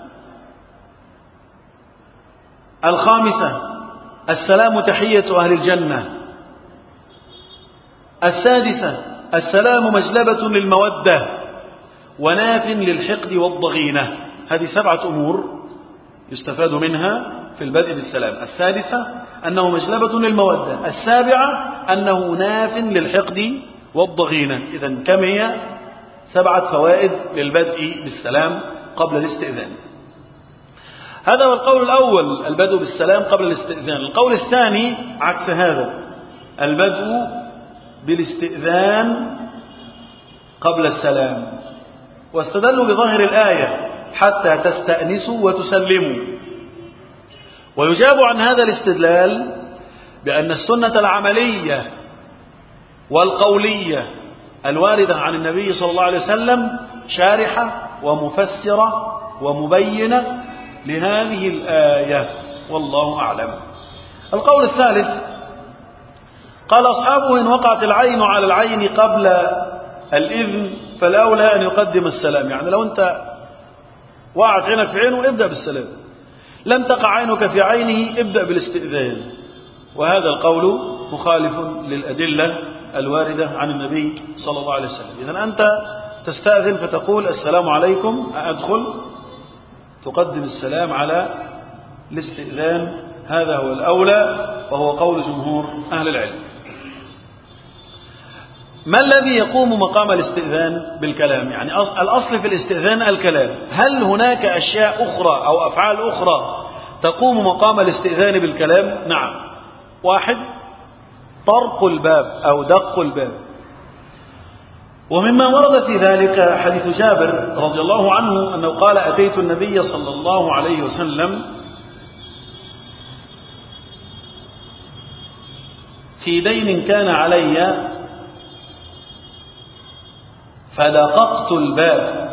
الخامسة السلام تحية أهل الجنة. السادسة السلام مجلبة للمودة. وناف للحقد والضغينة. هذه 7 أمور يستفاد منها في البدء بالسلام. 6 أنه مجلبة للمودة. 7 أنه ناف للحقد والضغينة. إذن كم هي؟ 7 فوائد للبدء بالسلام قبل الاستئذان. هذا هو القول الأول، البدء بالسلام قبل الاستئذان. القول الثاني عكس هذا، البدء بالاستئذان قبل السلام، واستدلوا بظاهر الآية حتى تستأنسوا وتسلموا. ويجاب عن هذا الاستدلال بأن السنة العملية والقولية الواردة عن النبي صلى الله عليه وسلم شارحة ومفسرة ومبينة لهذه الآية، والله أعلم. القول الثالث، قال أصحابه إن وقعت العين على العين قبل الإذن فالأولى أن يقدم السلام. يعني لو أنت وقعت عينك في عينه ابدأ بالسلام، لم تقع عينك في عينه ابدأ بالاستئذان. وهذا القول مخالف للأدلة الواردة عن النبي صلى الله عليه وسلم. إذن أنت تستأذن فتقول السلام عليكم أدخل، تقدم السلام على الاستئذان، هذا هو الأولى وهو قول جمهور أهل العلم. ما الذي يقوم مقام الاستئذان بالكلام؟ يعني الأصل في الاستئذان الكلام. هل هناك أشياء أخرى أو أفعال أخرى تقوم مقام الاستئذان بالكلام؟ نعم. 1 طرق الباب أو دق الباب. ومما ورد في ذلك حديث جابر رضي الله عنه أنه قال أتيت النبي صلى الله عليه وسلم في دين كان علي فدققت الباب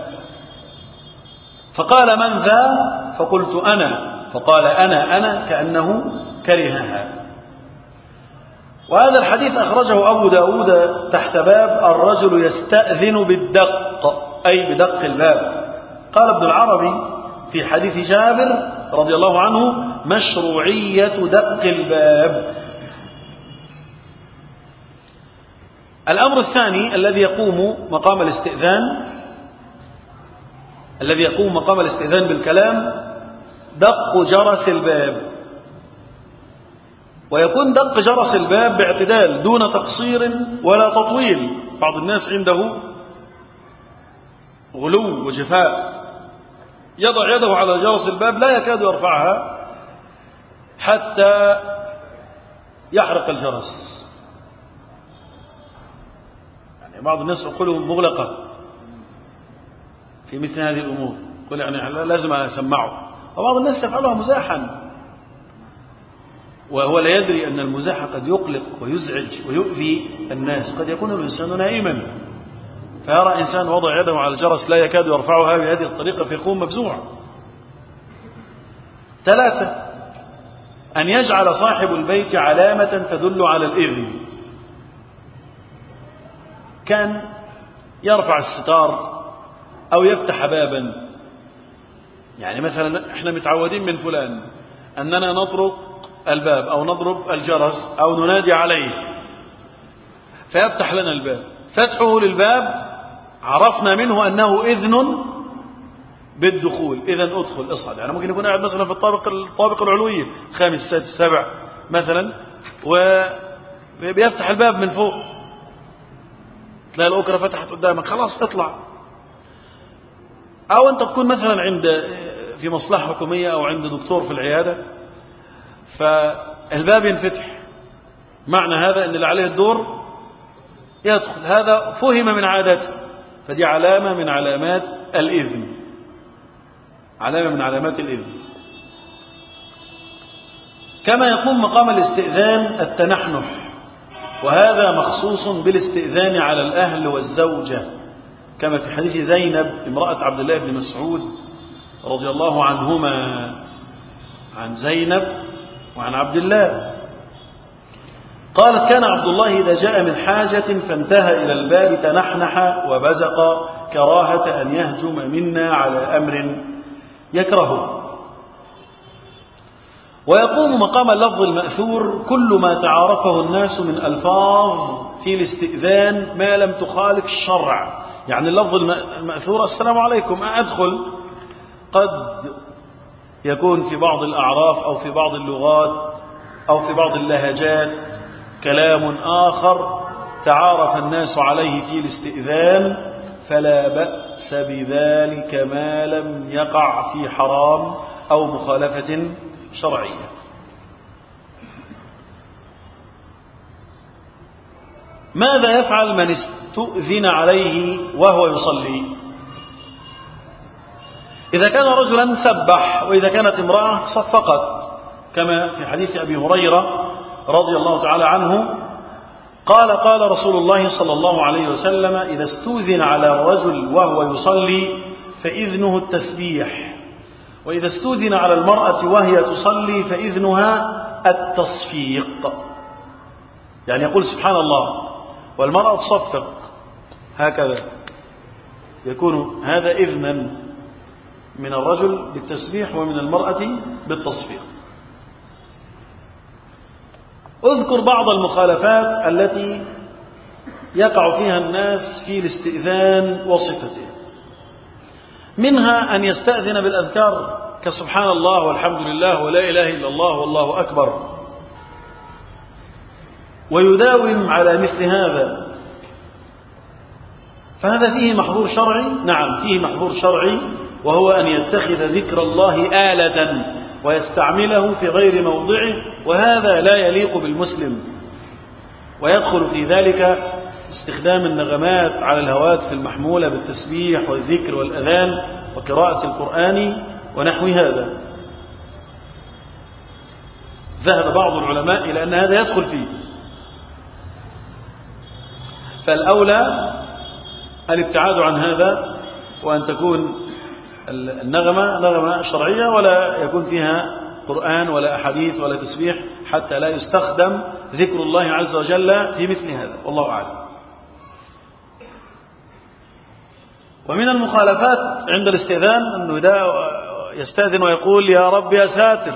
فقال من ذا؟ فقلت أنا، فقال أنا كأنه كرهها. وهذا الحديث أخرجه أبو داود تحت باب الرجل يستأذن بالدق، أي بدق الباب. قال ابن العربي في حديث جابر رضي الله عنه مشروعية دق الباب. الأمر الثاني الذي يقوم مقام الاستئذان بالكلام دق جرس الباب. ويكون دق جرس الباب باعتدال دون تقصير ولا تطويل. بعض الناس عنده غلو وجفاء، يضع يده على جرس الباب لا يكاد يرفعها حتى يحرق الجرس. يعني بعض الناس عقولهم مغلقة في مثل هذه الأمور، يقول يعني لازم أسمعه. وبعض الناس يفعلها مزاحا، وهو لا يدري أن المزاح قد يقلق ويزعج ويؤذي الناس. قد يكون الإنسان نائما فيرى إنسان وضع يده على الجرس لا يكاد يرفعها بهذه الطريقة فيقوم مفزوع. 3 أن يجعل صاحب البيت علامة تدل على الإذن، كان يرفع الستار أو يفتح بابا. يعني مثلا احنا متعودين من فلان أننا نطرق الباب أو نضرب الجرس أو ننادي عليه فيفتح لنا الباب. فتحه للباب عرفنا منه أنه إذن بالدخول، إذن أدخل اصعد. يعني ممكن يكون قاعد مثلا في الطابق العلوية 5 6 7 مثلا، وبيفتح الباب من فوق، تلاقي الأكرة فتحت قدامك، خلاص اطلع. أو أنت تكون مثلا في مصلحة حكومية أو عند دكتور في العيادة فالباب ينفتح، معنى هذا أن اللي عليه الدور يدخل. هذا فهم من عادته، فدي علامة من علامات الإذن، علامة من علامات الإذن. كما يقوم مقام الاستئذان التنحنح، وهذا مخصوص بالاستئذان على الأهل والزوجة، كما في حديث زينب امرأة عبد الله بن مسعود رضي الله عنهما، عن زينب وعن عبد الله قالت كان عبد الله إذا جاء من حاجة فانتهى إلى الباب تنحنح وبزق كراهة أن يهجم منا على أمر يكرهه. ويقوم مقام اللفظ المأثور كل ما تعارفه الناس من ألفاظ في الاستئذان ما لم تخالف الشرع. يعني اللفظ المأثور السلام عليكم أدخل، قد يكون في بعض الأعراف أو في بعض اللغات أو في بعض اللهجات كلام آخر تعارف الناس عليه في الاستئذان، فلا بأس بذلك ما لم يقع في حرام أو مخالفة شرعية. ماذا يفعل من استؤذن عليه وهو يصلي؟ إذا كان رجلا سبح، وإذا كانت امرأة صفقت، كما في حديث أبي هريرة رضي الله تعالى عنه قال رسول الله صلى الله عليه وسلم: إذا استؤذن على رجل وهو يصلي فإذنه التسبيح، وإذا استؤذن على المرأة وهي تصلي فإذنها التصفيق. يعني يقول سبحان الله والمرأة تصفق هكذا، يكون هذا إذنا من الرجل بالتسبيح ومن المرأة بالتصفيق. اذكر بعض المخالفات التي يقع فيها الناس في الاستئذان وصفته. منها أن يستأذن بالأذكار كسبحان الله والحمد لله ولا إله إلا الله والله أكبر، ويداوم على مثل هذا، فهذا فيه محظور شرعي. نعم فيه محظور شرعي، وهو أن يتخذ ذكر الله آلة ويستعمله في غير موضعه، وهذا لا يليق بالمسلم. ويدخل في ذلك استخدام النغمات على الهواتف المحمولة بالتسبيح والذكر والأذان وقراءة القرآن ونحو هذا. ذهب بعض العلماء إلى أن هذا يدخل فيه، فالأولى الابتعاد عن هذا، وأن تكون النغمة نغمة شرعية ولا يكون فيها قرآن ولا أحاديث ولا تسبيح، حتى لا يستخدم ذكر الله عز وجل في مثل هذا، والله أعلم. ومن المخالفات عند الاستئذان أنه يستأذن ويقول يا رب يا ساتر،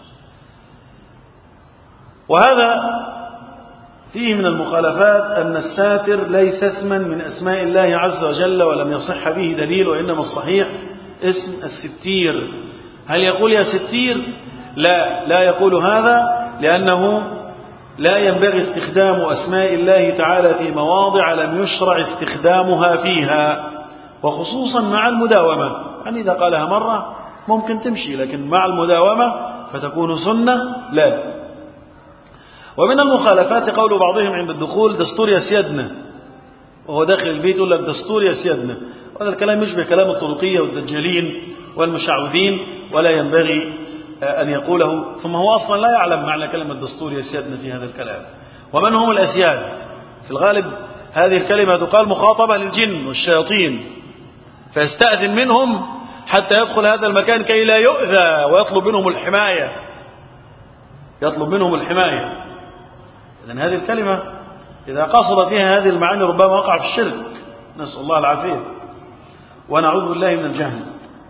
وهذا فيه من المخالفات أن الساتر ليس اسما من أسماء الله عز وجل، ولم يصح به دليل، وإنما الصحيح اسم الستير. هل يقول يا ستير؟ لا يقول هذا، لأنه لا ينبغي استخدام أسماء الله تعالى في مواضع لم يشرع استخدامها فيها، وخصوصا مع المداومة. يعني إذا قالها مرة ممكن تمشي، لكن مع المداومة فتكون سنة لا. ومن المخالفات قول بعضهم عند الدخول دستور يا سيادنا، وهو داخل البيت يقول لك دستور يا سيادنا، وهذا الكلام يشبه كلام الطرقية والدجالين والمشعوذين، ولا ينبغي أن يقوله. ثم هو أصلا لا يعلم معنى كلمة دستور يا سيادنا في هذا الكلام. ومن هم الأسياد؟ في الغالب هذه الكلمة تقال مخاطبة للجن والشياطين، فيستأذن منهم حتى يدخل هذا المكان كي لا يؤذى، ويطلب منهم الحماية، إذن هذه الكلمة إذا قصد فيها هذه المعاني ربما وقع في الشرك، نسأل الله العافية ونعوذ بالله من الجهل.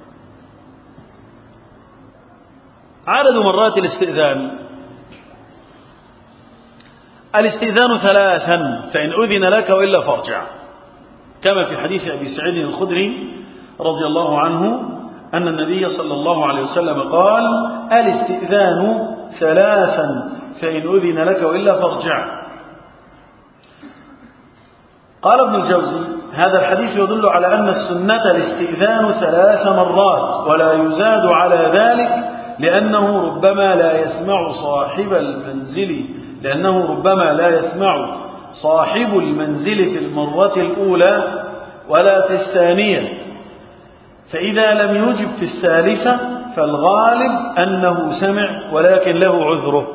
عدد مرات الاستئذان 3، فإن أذن لك وإلا فارجع، كما في حديث أبي سعيد الخدري رضي الله عنه أن النبي صلى الله عليه وسلم قال: الاستئذان 3، فإن أذن لك وإلا فارجع. قال ابن الجوزي: هذا الحديث يدل على أن السنة الاستئذان 3 مرات ولا يزاد على ذلك، لأنه ربما لا يسمع صاحب المنزل في المرة الأولى ولا في الثانية، فإذا لم يجب في الثالثة فالغالب أنه سمع ولكن له عذره.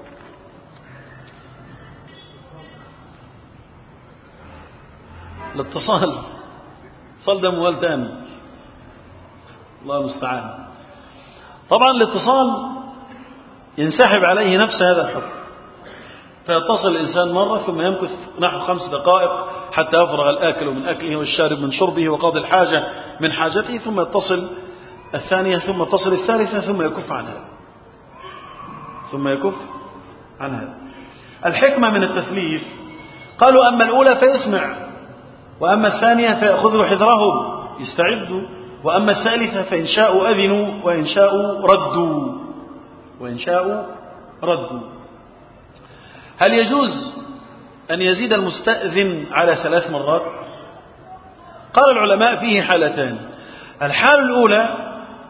الاتصال ده موال تاني، الله المستعان. طبعا الاتصال ينسحب عليه نفس هذا الحكم، فيتصل الإنسان مرة ثم يمكث نحو 5 دقائق حتى يفرغ الآكل من أكله والشارب من شربه وقاضي الحاجة من حاجته، ثم يتصل الثانية، ثم يتصل الثالثة، ثم يكف عن هذا. الحكمة من التثليث قالوا: أما الأولى فيسمع وأما الثانية فيأخذوا حذرهم يستعدوا، وأما الثالثة فإن شاءوا أذنوا وإن شاءوا ردوا. هل يجوز أن يزيد المستأذن على 3 مرات؟ قال العلماء فيه حالتان. الحالة الأولى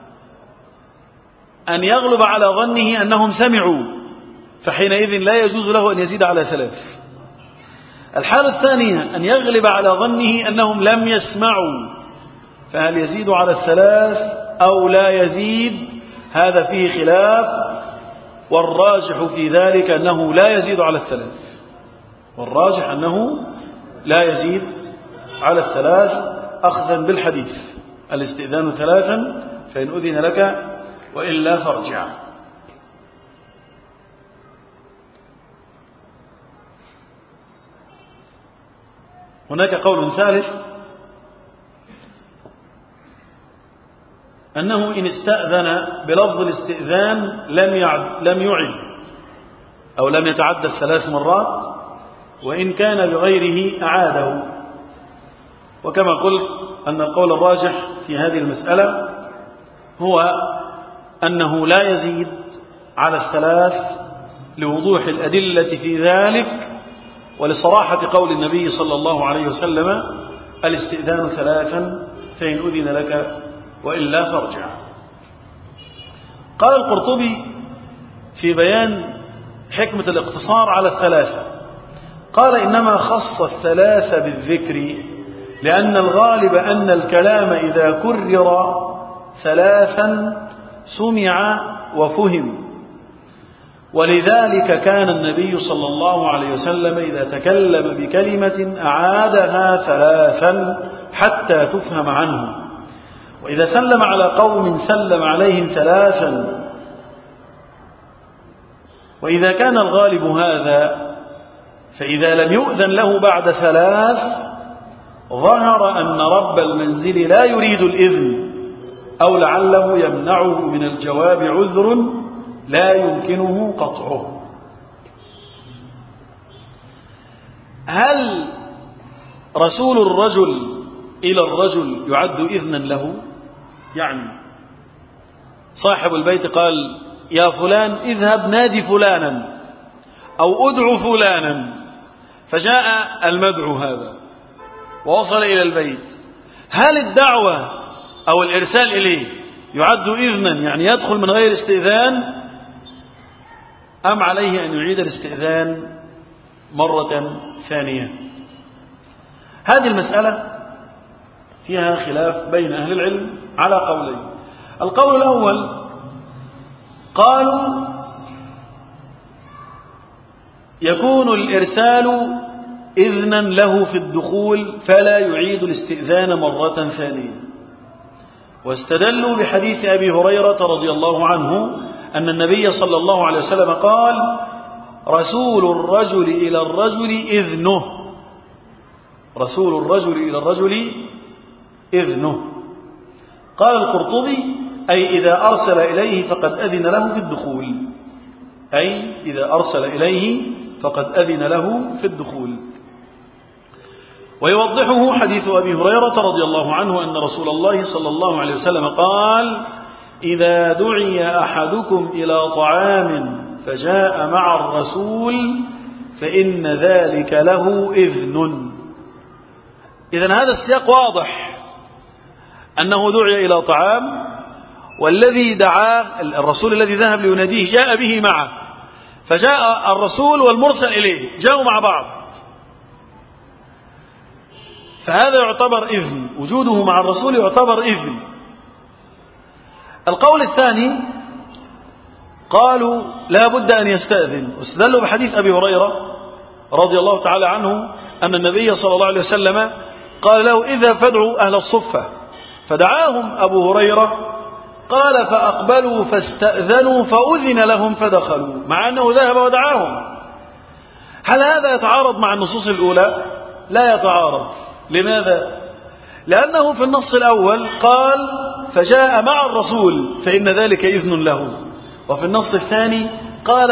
أن يغلب على ظنه أنهم سمعوا، فحينئذ لا يجوز له أن يزيد على 3. الحالة الثانية أن يغلب على ظنه أنهم لم يسمعوا، فهل يزيد على 3 أو لا يزيد؟ هذا فيه خلاف، والراجح في ذلك أنه لا يزيد على 3. والراجح أنه لا يزيد على 3 أخذا بالحديث: الاستئذان 3 فإن أذن لك وإلا فارجع. هناك قول ثالث أنه إن استأذن بلفظ الاستئذان لم يعد أو لم يتعدى 3 مرات، وإن كان بغيره أعاده. وكما قلت أن القول الراجح في هذه المسألة هو أنه لا يزيد على 3 لوضوح الأدلة في ذلك، ولصراحة قول النبي صلى الله عليه وسلم: الاستئذان 3 فإن أذن لك وإلا فارجع. قال القرطبي في بيان حكمة الاقتصار على 3، قال: إنما خص 3 بالذكر لأن الغالب أن الكلام إذا كرر 3 سمع وفهم، ولذلك كان النبي صلى الله عليه وسلم إذا تكلم بكلمة أعادها 3 حتى تفهم عنه، وإذا سلم على قوم سلم عليهم 3. وإذا كان الغالب هذا فإذا لم يؤذن له بعد 3 ظهر أن رب المنزل لا يريد الإذن، أو لعله يمنعه من الجواب عذر لا يمكنه قطعه. هل رسول الرجل إلى الرجل يعد إذنا له؟ يعني صاحب البيت قال: يا فلان اذهب نادي فلانا أو ادعو فلانا، فجاء المدعو هذا ووصل إلى البيت، هل الدعوة أو الإرسال إليه يعد إذنا يعني يدخل من غير استئذان، أم عليه أن يعيد الاستئذان مرة ثانية؟ هذه المسألة فيها خلاف بين أهل العلم على قولين. القول الأول قالوا: يكون الإرسال إذنا له في الدخول فلا يعيد الاستئذان مرة ثانية، واستدلوا بحديث أبي هريرة رضي الله عنه أن النبي صلى الله عليه وسلم قال: رسول الرجل إلى الرجل إذنه. رسول الرجل إلى الرجل إذنه. قال القرطبي: أي إذا أرسل إليه فقد أذن له في الدخول، أي إذا أرسل إليه فقد أذن له في الدخول. ويوضحه حديث أبي هريرة رضي الله عنه أن رسول الله صلى الله عليه وسلم قال: إذا دعي أحدكم إلى طعام فجاء مع الرسول فإن ذلك له إذن. إذن هذا السياق واضح أنه دعي إلى طعام، والذي دعاه الرسول الذي ذهب ليناديه جاء به معه، فجاء الرسول والمرسل إليه جاءوا مع بعض، فهذا يعتبر إذن، وجوده مع الرسول يعتبر إذن. القول الثاني قالوا لا بد أن يستأذن، واستدلوا بحديث أبي هريرة رضي الله تعالى عنه أن النبي صلى الله عليه وسلم قال له: إذا فادعوا أهل الصفة، فدعاهم أبو هريرة، قال: فأقبلوا فاستأذنوا فأذن لهم فدخلوا، مع أنه ذهب ودعاهم. هل هذا يتعارض مع النصوص الأولى؟ لا يتعارض. لماذا؟ لأنه في النص الأول قال: فجاء مع الرسول فإن ذلك إذن له، وفي النص الثاني قال: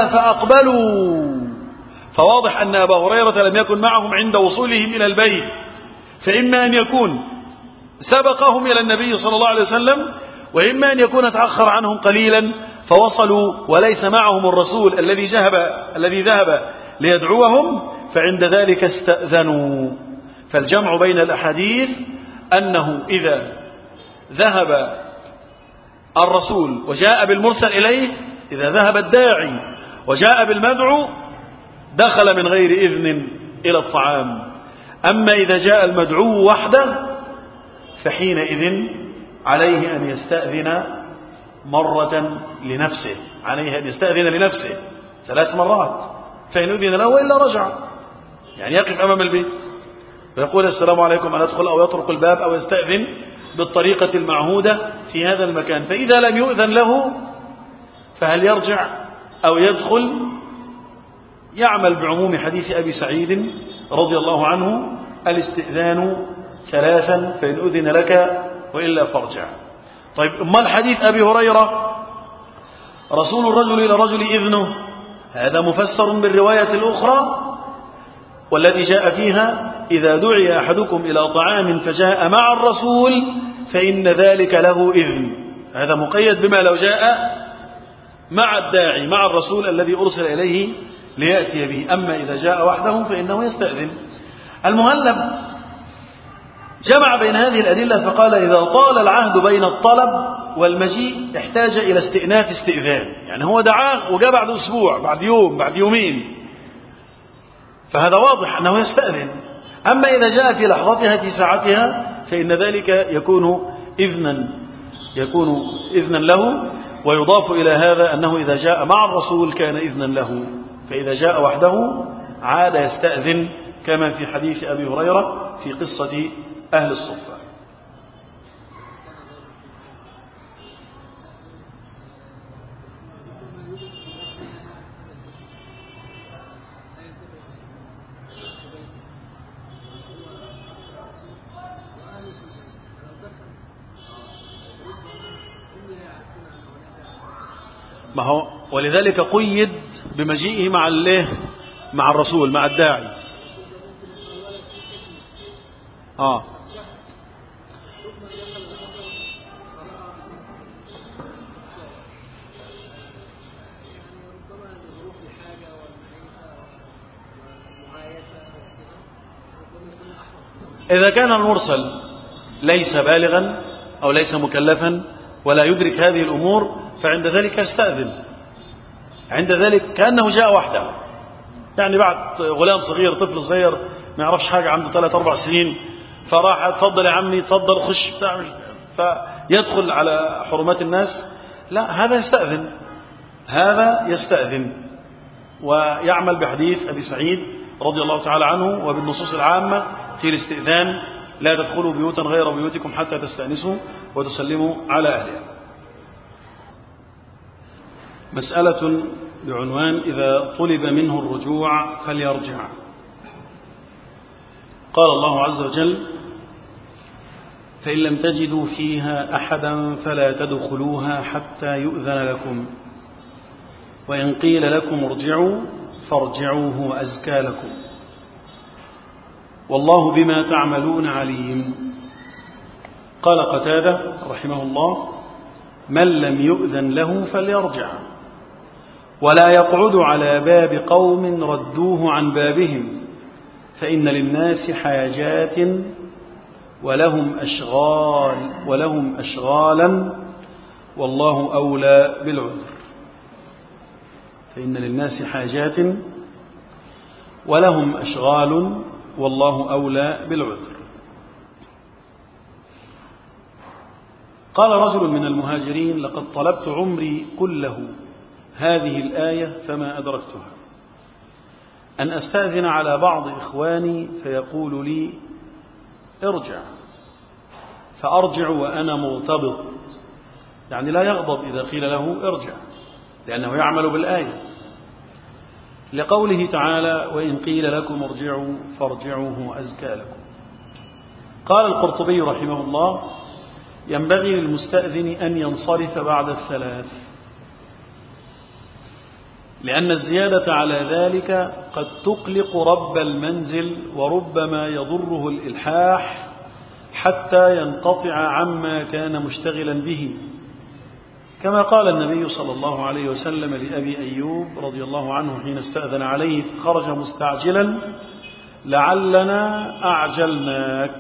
فأقبلوا، فواضح أن أبا هريرة لم يكن معهم عند وصولهم إلى البيت، فإما أن يكون سبقهم إلى النبي صلى الله عليه وسلم، وإما أن يكون تأخر عنهم قليلا فوصلوا وليس معهم الرسول الذي ذهب ليدعوهم، فعند ذلك استأذنوا. فالجمع بين الأحاديث أنه إذا ذهب الرسول وجاء بالمرسل إليه، إذا ذهب الداعي وجاء بالمدعو دخل من غير إذن إلى الطعام. أما إذا جاء المدعو وحده فحينئذ عليه أن يستأذن مرة لنفسه، عليه أن يستأذن لنفسه 3 مرات، فإن أذن له وإلا رجع. يعني يقف أمام البيت ويقول السلام عليكم، أن أدخل أو يطرق الباب أو يستأذن بالطريقة المعهودة في هذا المكان. فإذا لم يؤذن له فهل يرجع أو يدخل؟ يعمل بعموم حديث أبي سعيد رضي الله عنه: الاستئذان 3 فإن أذن لك وإلا فارجع. طيب، أما الحديث أبي هريرة رسول الرجل إلى رجل إذنه، هذا مفسر بالرواية الأخرى والذي جاء فيها: إذا دعي أحدكم إلى طعام فجاء مع الرسول فإن ذلك له إذن. هذا مقيد بما لو جاء مع الداعي مع الرسول الذي أرسل إليه ليأتي به. أما إذا جاء وحده فإنه يستأذن. المهلب جمع بين هذه الأدلة فقال: إذا طال العهد بين الطلب والمجيء احتاج إلى استئناف استئذان. يعني هو دعاه وجاء بعد أسبوع، بعد يوم، بعد يومين، فهذا واضح أنه يستأذن. أما إذا جاء في لحظتها في ساعتها فإن ذلك يكون إذنا له. ويضاف إلى هذا أنه إذا جاء مع الرسول كان إذنا له، فإذا جاء وحده عاد يستأذن، كما في حديث أبي هريرة في قصة أهل الصفة. ما هو ولذلك قيد بمجيئه مع الرسول، مع الداعي. إذا كان المرسل ليس بالغا أو ليس مكلفا ولا يدرك هذه الأمور فعند ذلك يستأذن. عند ذلك كأنه جاء وحده، يعني بعد غلام صغير، طفل صغير ما يعرفش حاجة، عنده 3-4 سنين، فراح: تفضل يا عمي، تفضل خش، فيدخل على حرمات الناس. لا، هذا يستأذن ويعمل بحديث أبي سعيد رضي الله تعالى عنه وبالنصوص العامة في الاستئذان: لا تدخلوا بيوتا غير بيوتكم حتى تستأنسوا وتسلموا على أهلها. مسألة بعنوان: إذا طلب منه الرجوع فليرجع. قال الله عز وجل: فإن لم تجدوا فيها أحدا فلا تدخلوها حتى يؤذن لكم، وإن قيل لكم ارجعوا فارجعوا هو أزكى لكم، والله بما تعملون عليم. قال قتادة رحمه الله: من لم يؤذن له فليرجع، ولا يقعد على باب قوم ردوه عن بابهم، فإن للناس حاجات ولهم أشغالا والله أولى بالعذر. فإن للناس حاجات ولهم أشغال والله أولى بالعذر. قال رجل من المهاجرين: لقد طلبت عمري كله هذه الآية فما أدركتها، أن أستأذن على بعض إخواني فيقول لي ارجع، فأرجع وأنا مرتبط، يعني لا يغضب إذا قيل له ارجع، لأنه يعمل بالآية، لقوله تعالى: وإن قيل لكم ارجعوا فارجعوا هو أزكى لكم. قال القرطبي رحمه الله: ينبغي للمستأذن أن ينصرف بعد 3، لأن الزيادة على ذلك قد تقلق رب المنزل وربما يضره الإلحاح حتى ينقطع عما كان مشتغلا به، كما قال النبي صلى الله عليه وسلم لأبي أيوب رضي الله عنه حين استأذن عليه خرج مستعجلا: لعلنا أعجلناك.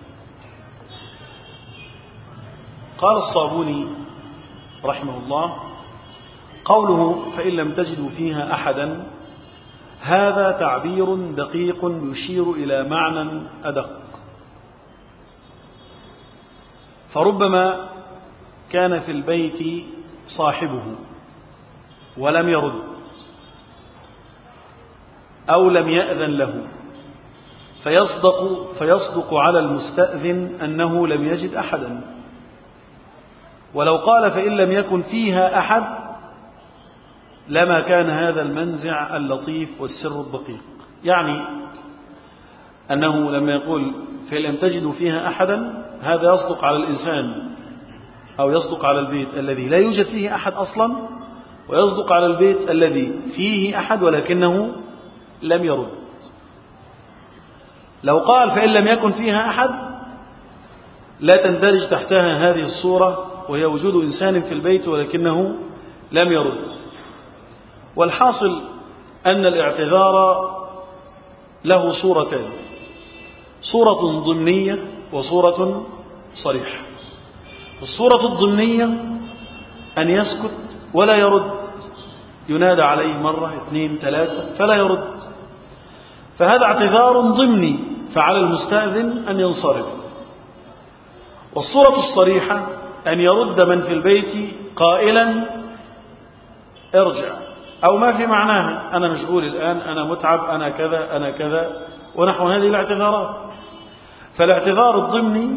قال الصابوني رحمه الله: قوله فإن لم تجدوا فيها أحدا هذا تعبير دقيق يشير إلى معنى أدق، فربما كان في البيت صاحبه ولم يرد أو لم يأذن له، فيصدق على المستأذن أنه لم يجد أحدا. ولو قال فإن لم يكن فيها أحد لما كان هذا المنزع اللطيف والسر الدقيق، يعني أنه لما يقول فإن لم تجدوا فيها أحدا هذا يصدق على الإنسان أو يصدق على البيت الذي لا يوجد فيه أحد أصلا، ويصدق على البيت الذي فيه أحد ولكنه لم يرد. لو قال فإن لم يكن فيها أحد لا تندرج تحتها هذه الصورة، وهي وجود إنسان في البيت ولكنه لم يرد. والحاصل أن الاعتذار له صورتان: صورة ضمنية وصورة صريحة. الصورة الضمنية أن يسكت ولا يرد، ينادى عليه مرة اثنين ثلاثة فلا يرد، فهذا اعتذار ضمني، فعلى المستأذن أن ينصرف. والصورة الصريحة أن يرد من في البيت قائلا ارجع، أو ما في معناها أنا مشغول الآن، أنا متعب، أنا كذا أنا كذا، ونحو هذه الاعتذارات. فالاعتذار الضمني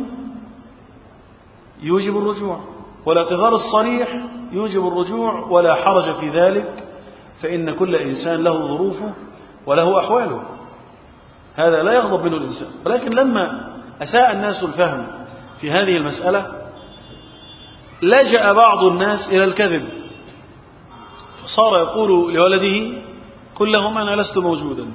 يوجب الرجوع، والاعتذار الصريح يوجب الرجوع ولا حرج في ذلك، فإن كل إنسان له ظروفه وله أحواله، هذا لا يغضب منه الإنسان. ولكن لما أساء الناس الفهم في هذه المسألة لجأ بعض الناس إلى الكذب، فصار يقول لولده قل لهم أنا لست موجودا.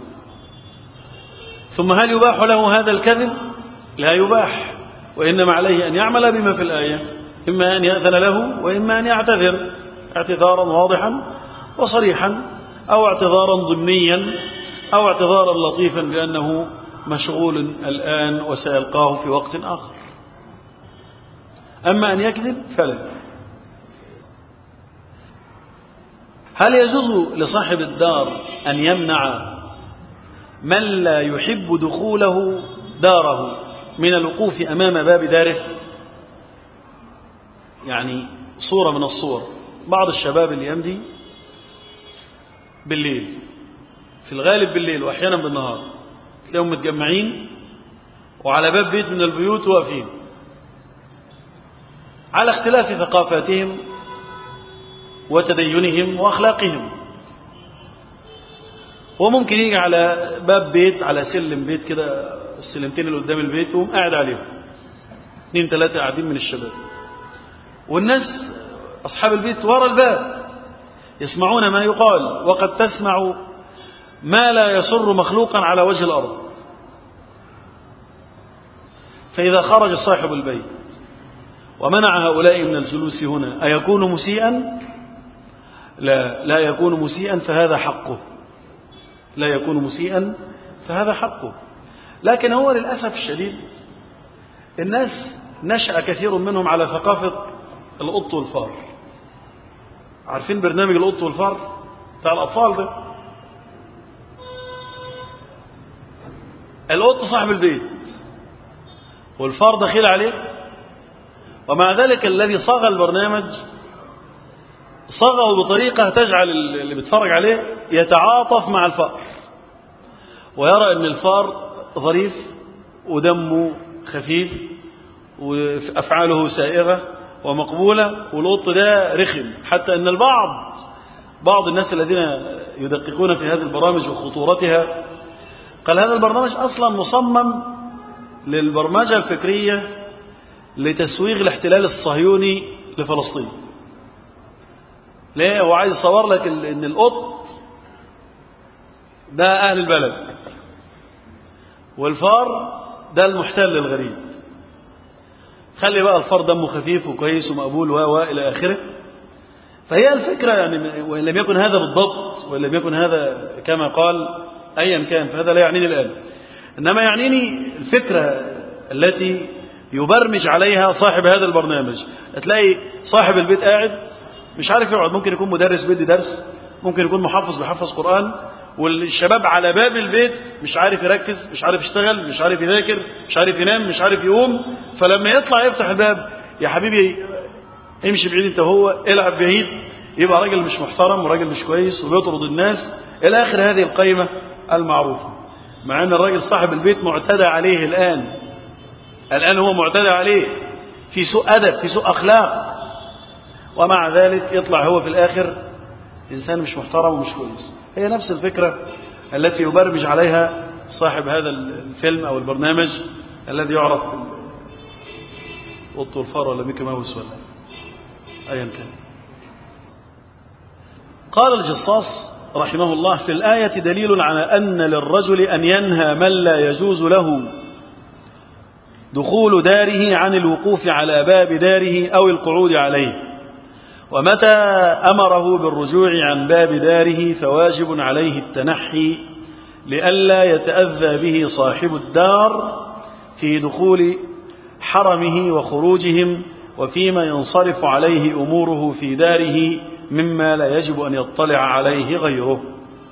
ثم هل يباح له هذا الكذب؟ لا يباح، وإنما عليه أن يعمل بما في الآية، إما أن يأذن له وإما أن يعتذر اعتذارا واضحا وصريحا، أو اعتذارا ضمنيا، أو اعتذارا لطيفا بأنه مشغول الآن وسيلقاه في وقت آخر. أما أن يكذب فلا. هل يجوز لصاحب الدار أن يمنع من لا يحب دخوله داره من الوقوف أمام باب داره؟ يعني صورة من الصور، بعض الشباب اللي يمضي بالليل، في الغالب بالليل وأحيانا بالنهار، تلاقيهم متجمعين وعلى باب بيت من البيوت واقفين على اختلاف ثقافاتهم وتدينهم وأخلاقهم، وممكن يجي على باب بيت، على سلم بيت كده، السلمتين اللي قدام البيت، وهم قاعد عليهم اثنين ثلاثة قاعدين من الشباب، والناس أصحاب البيت وراء الباب يسمعون ما يقال، وقد تسمع ما لا يسر مخلوقا على وجه الأرض. فإذا خرج صاحب البيت ومنع هؤلاء من الجلوس هنا أيكون مسيئا؟ لا يكون مسيئا، فهذا حقه، لا يكون مسيئا فهذا حقه. لكن هو للأسف الشديد الناس نشأ كثير منهم على ثقافة القط والفار. عارفين برنامج القط والفار بتاع الأطفال ده؟ القط صاحب البيت والفار دخيل عليه، ومع ذلك الذي صاغ البرنامج صاغه بطريقة تجعل اللي بيتفرج عليه يتعاطف مع الفار، ويرى أن الفار ظريف ودمه خفيف وأفعاله سائغة ومقبولة، والقط ده رخم، حتى أن بعض الناس الذين يدققون في هذه البرامج وخطورتها قال هذا البرنامج أصلا مصمم للبرمجة الفكرية لتسويغ الاحتلال الصهيوني لفلسطين. ليه؟ هو عايز يصور لك ان القط ده أهل البلد، والفار ده المحتل الغريب. خلي بقى الفار دمه خفيف وكويس ومقبول إلى آخره. فهي الفكرة يعني، وإن لم يكن هذا بالضبط، وإن لم يكن هذا كما قال أيا كان، فهذا لا يعنيني الآن، إنما يعنيني الفكرة التي يبرمج عليها صاحب هذا البرنامج. هتلاقي صاحب البيت قاعد مش عارف يقعد، ممكن يكون مدرس بيدي درس، ممكن يكون محفظ بيحفظ قرآن، والشباب على باب البيت مش عارف يركز، مش عارف يشتغل، مش عارف يذاكر، مش عارف ينام، مش عارف يقوم. فلما يطلع يفتح الباب، يا حبيبي امشي بعيد انت هو، العب بعيد، يبقى راجل مش محترم وراجل مش كويس وبيطرد الناس إلى آخر هذه القيمة المعروفة. مع أن الراجل صاحب البيت معتدى عليه الآن هو معتدى عليه في سوء أدب، في سوء أخلاق، ومع ذلك يطلع هو في الآخر إنسان مش محترم ومش كويس. هي نفس الفكرة التي يبرمج عليها صاحب هذا الفيلم أو البرنامج الذي يعرف قط والفار ولا ميكي ماوس ولا أيا كان. قال الجصاص رحمه الله: في الآية دليل على أن للرجل أن ينهى من لا يجوز له دخول داره عن الوقوف على باب داره أو القعود عليه، ومتى أمره بالرجوع عن باب داره فواجب عليه التنحي لئلا يتأذى به صاحب الدار في دخول حرمه وخروجهم، وفيما ينصرف عليه أموره في داره مما لا يجب أن يطلع عليه غيره.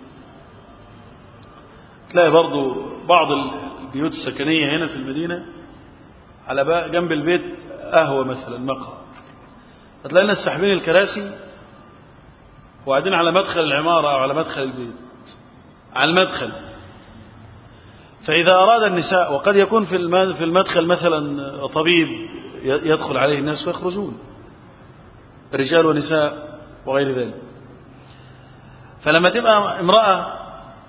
تلاقي برضو بعض البيوت السكنية هنا في المدينة على جنب البيت قهوة مثلا، مقهى، هتلاقي الناس ساحبين الكراسي وقاعدين على مدخل العمارة أو على مدخل البيت، على المدخل. فإذا أراد النساء، وقد يكون في المدخل مثلا طبيب يدخل عليه الناس ويخرجون، رجال ونساء وغير ذلك، فلما تبقى امرأة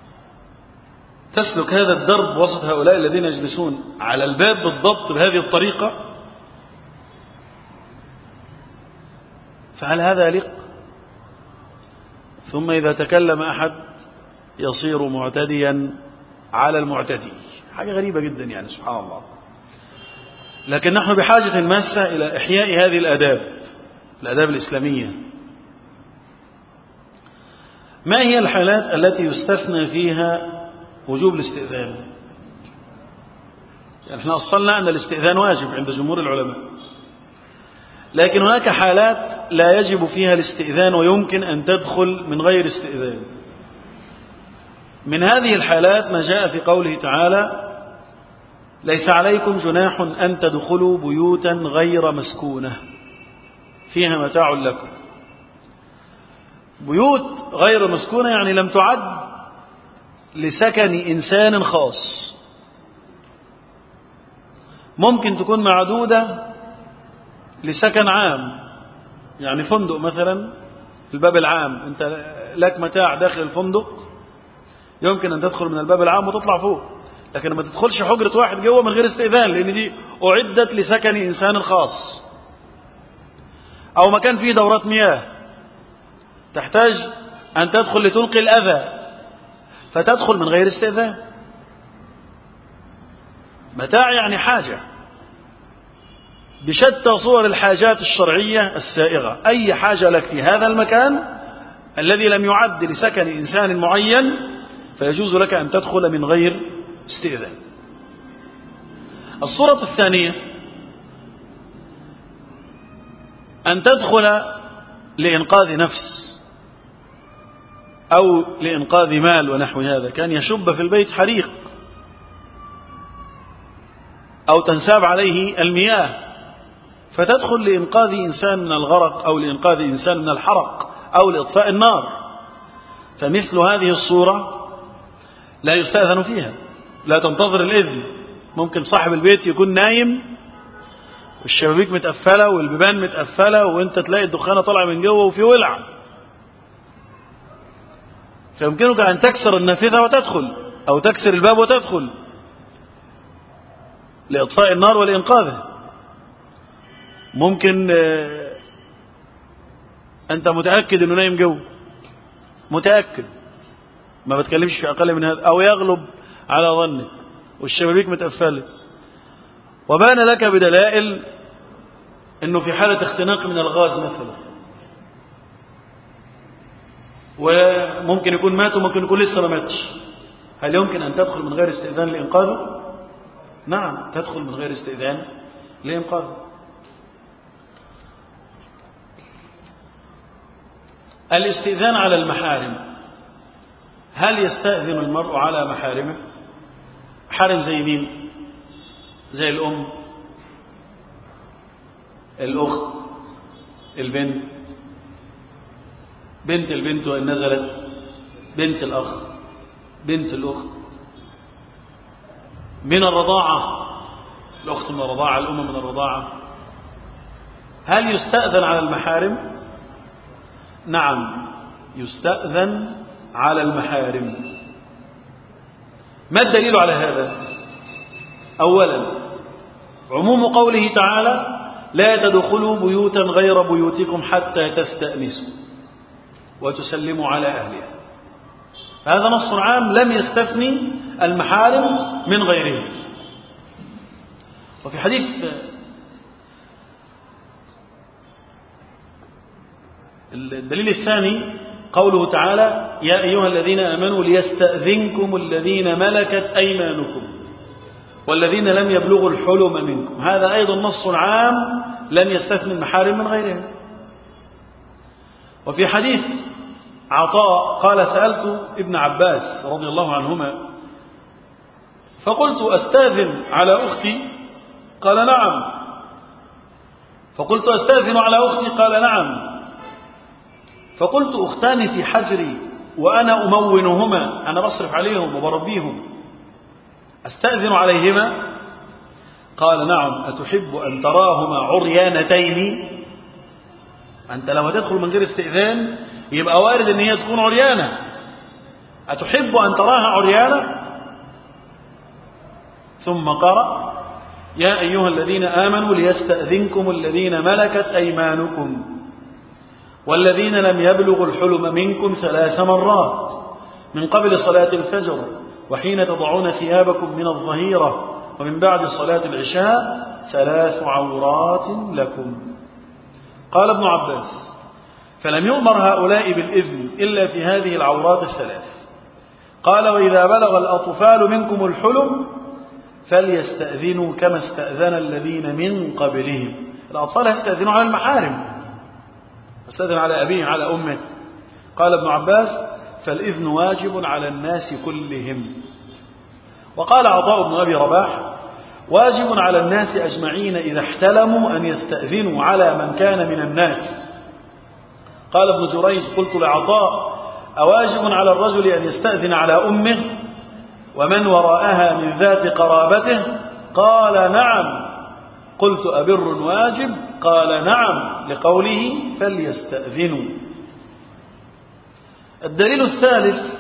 تسلك هذا الدرب وسط هؤلاء الذين يجلسون على الباب بالضبط بهذه الطريقة، فهل هذا يليق؟ ثم إذا تكلم أحد يصير معتديا على المعتدي، حاجة غريبة جدا يعني، سبحان الله. لكن نحن بحاجة ماسة إلى إحياء هذه الآداب الإسلامية. ما هي الحالات التي يستثنى فيها وجوب الاستئذان؟ يعني احنا أصلنا أن الاستئذان واجب عند جمهور العلماء، لكن هناك حالات لا يجب فيها الاستئذان ويمكن أن تدخل من غير استئذان. من هذه الحالات ما جاء في قوله تعالى: ليس عليكم جناح أن تدخلوا بيوتا غير مسكونة فيها متاع لكم. بيوت غير مسكونة يعني لم تعد لسكن إنسان خاص، ممكن تكون معدودة لسكن عام، يعني فندق مثلا الباب العام، أنت لك متاع داخل الفندق يمكن أن تدخل من الباب العام وتطلع فوق، لكن ما تدخلش حجرة واحد جوه من غير استئذان، لأن دي أعدت لسكن إنسان خاص. أو مكان فيه دورات مياه تحتاج أن تدخل لتلقي الأذى فتدخل من غير استئذان. متاع يعني حاجة بشتى صور الحاجات الشرعية السائغة، أي حاجة لك في هذا المكان الذي لم يعد لسكن إنسان معين فيجوز لك أن تدخل من غير استئذان. الصورة الثانية أن تدخل لإنقاذ نفس أو لإنقاذ مال ونحو هذا، كان يشب في البيت حريق أو تنساب عليه المياه فتدخل لإنقاذ إنسان من الغرق أو لإنقاذ إنسان من الحرق أو لإطفاء النار، فمثل هذه الصورة لا يستأذن فيها، لا تنتظر الإذن. ممكن صاحب البيت يكون نايم والشبابيك متقفلة والبيبان متقفلة وانت تلاقي الدخانة طالعة من جوه وفي ولع، فيمكنك أن تكسر النافذة وتدخل أو تكسر الباب وتدخل لإطفاء النار ولإنقاذه. ممكن أنت متأكد أنه نايم جوه، متأكد، ما بتكلمش في أقل من هذا، أو يغلب على ظنك والشبابيك متقفلة، وبان لك بدلائل أنه في حالة اختناق من الغاز مثلا، وممكن يكون مات وممكن يكون لسه ما ماتش، هل يمكن أن تدخل من غير استئذان لإنقاذه؟ نعم، تدخل من غير استئذان لإنقاذه. الاستئذان على المحارم، هل يستأذن المرء على محارمه؟ محارم زي مين؟ زي الأم، الأخت، البنت، بنت البنت وإن نزلت، بنت الأخ، بنت الأخت، من الرضاعة، الأخت من الرضاعة، الأم من الرضاعة. هل يستأذن على المحارم؟ نعم، يستأذن على المحارم. ما الدليل على هذا؟ أولا، عموم قوله تعالى: لا تدخلوا بيوتا غير بيوتكم حتى تستأنسوا وتسلموا على أهلها. هذا نص عام لم يستثني المحارم من غيرهم. وفي حديث الدليل الثاني قوله تعالى: يا أيها الذين آمنوا ليستأذنكم الذين ملكت أيمانكم والذين لم يبلغوا الحلم منكم. هذا أيضا نص عام لن يستثني المحارم من غيرهم. وفي حديث عطاء قال: سألت ابن عباس رضي الله عنهما فقلت: أستأذن على أختي؟ قال: نعم. فقلت: أستأذن على أختي؟ قال: نعم. فقلت: أختان في حجري وأنا أمونهما، أنا بصرف عليهم وبربيهم، أستأذن عليهما؟ قال: نعم. أتحب أن تراهما عريانتين؟ أنت لو هتدخل من غير استئذان يبقى وارد أن هي تكون عريانة. أتحب أن تراها عريانة؟ ثم قرأ: يا أيها الذين آمنوا ليستأذنكم الذين ملكت أيمانكم والذين لم يبلغوا الحلم منكم 3 مرات من قبل صلاة الفجر وحين تضعون ثيابكم من الظهيرة ومن بعد صلاة العشاء 3 عورات لكم. قال ابن عباس: فلم يؤمر هؤلاء بالإذن إلا في هذه العورات 3. قال: وإذا بلغ الأطفال منكم الحلم فليستأذنوا كما استأذن الذين من قبلهم. الأطفال يستأذنوا على المحارم، يستأذن على أبيه على أمه. قال ابن عباس: فالإذن واجب على الناس كلهم. وقال عطاء بن أبي رباح: واجب على الناس أجمعين إذا احتلموا أن يستأذنوا على من كان من الناس. قال ابن جريج: قلت لعطاء: أواجب على الرجل أن يستأذن على أمه ومن وراءها من ذات قرابته؟ قال: نعم. قلت: أبر واجب؟ قال: نعم، لقوله فليستأذنوا. الدليل الثالث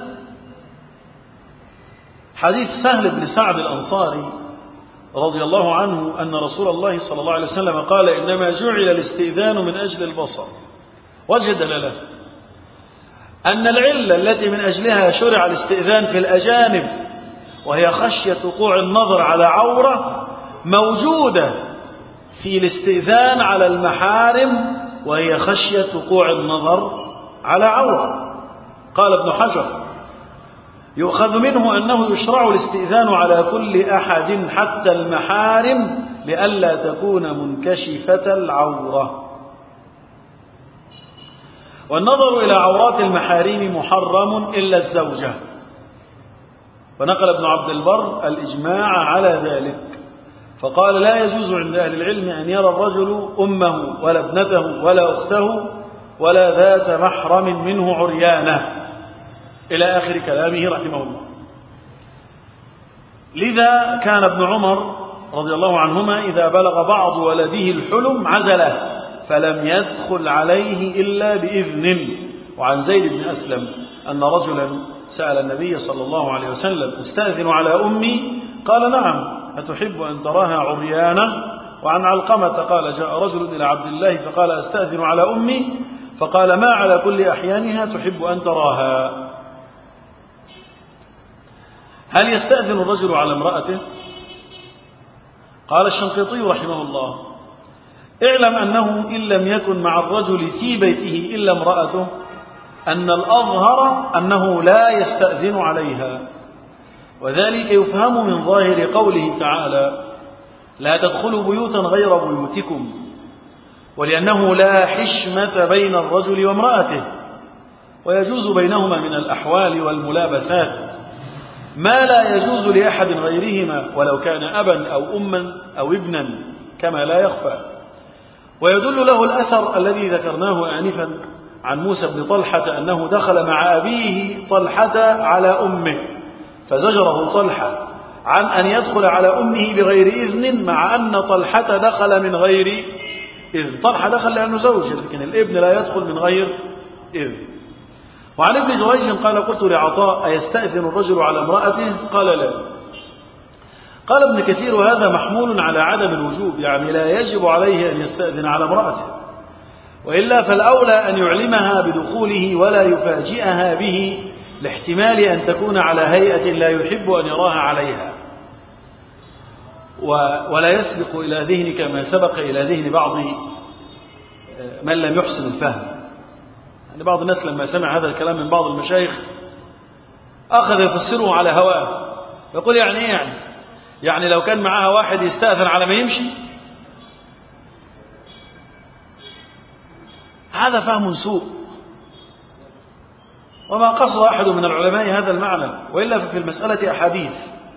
حديث سهل بن سعد الأنصاري رضي الله عنه أن رسول الله صلى الله عليه وسلم قال: إنما جعل الاستئذان من أجل البصر. وجه دلالة أن العلة التي من أجلها شرع الاستئذان في الأجانب وهي خشية وقوع النظر على عورة موجودة في الاستئذان على المحارم وهي خشية وقوع النظر على عورة. قال ابن حجر: يؤخذ منه أنه يشرع الاستئذان على كل أحد حتى المحارم لئلا تكون منكشفة العورة. والنظر إلى عورات المحارم محرم إلا الزوجة. ونقل ابن عبد البر الإجماع على ذلك، فقال: لا يجوز عند أهل العلم أن يرى الرجل أمه ولا ابنته ولا أخته ولا ذات محرم منه عريانة، إلى آخر كلامه رحمه الله. لذا كان ابن عمر رضي الله عنهما إذا بلغ بعض ولده الحلم عزله فلم يدخل عليه إلا بإذن. وعن زيد بن أسلم أن رجلا سأل النبي صلى الله عليه وسلم: استأذن على أمي؟ قال: نعم. أتحب أن تراها عريانة؟ وعن علقمة قال: جاء رجل إلى عبد الله فقال: أستأذن على أمي؟ فقال: ما على كل أحيانها تحب أن تراها. هل يستأذن الرجل على امرأته؟ قال الشنقيطي رحمه الله: اعلم أنه إن لم يكن مع الرجل في بيته إلا امرأته أن الأظهر أنه لا يستأذن عليها، وذلك يفهم من ظاهر قوله تعالى: لا تدخلوا بيوتا غير بيوتكم، ولأنه لا حشمة بين الرجل وامرأته، ويجوز بينهما من الأحوال والملابسات ما لا يجوز لأحد غيرهما ولو كان أبا أو أما أو ابنا، كما لا يخفى. ويدل له الأثر الذي ذكرناه آنفا عن موسى بن طلحة أنه دخل مع أبيه طلحة على أمه فزجره طلحة عن أن يدخل على أمه بغير إذن، مع أن طلحة دخل من غير إذن. طلحة دخل لأنه زوج، لكن الابن لا يدخل من غير إذن. وعن ابن جريج قال: قلت لعطاء: أيستأذن الرجل على امرأته؟ قال: لا. قال ابن كثير: هذا محمول على عدم الوجوب، يعني لا يجب عليه أن يستأذن على امرأته، وإلا فالأولى أن يعلمها بدخوله ولا يفاجئها به، لاحتمال أن تكون على هيئة لا يحب أن يراها عليها، ولا يسبق إلى ذهنك ما سبق إلى ذهن بعض من لم يحسن الفهم. يعني بعض الناس لما سمع هذا الكلام من بعض المشايخ أخذ يفسره على هواه، يقول: يعني إيه يعني لو كان معها واحد يستأذن على ما يمشي؟ هذا فهم سوء، وما قصد أحد من العلماء هذا المعنى، وإلا ففي المسألة أحاديث.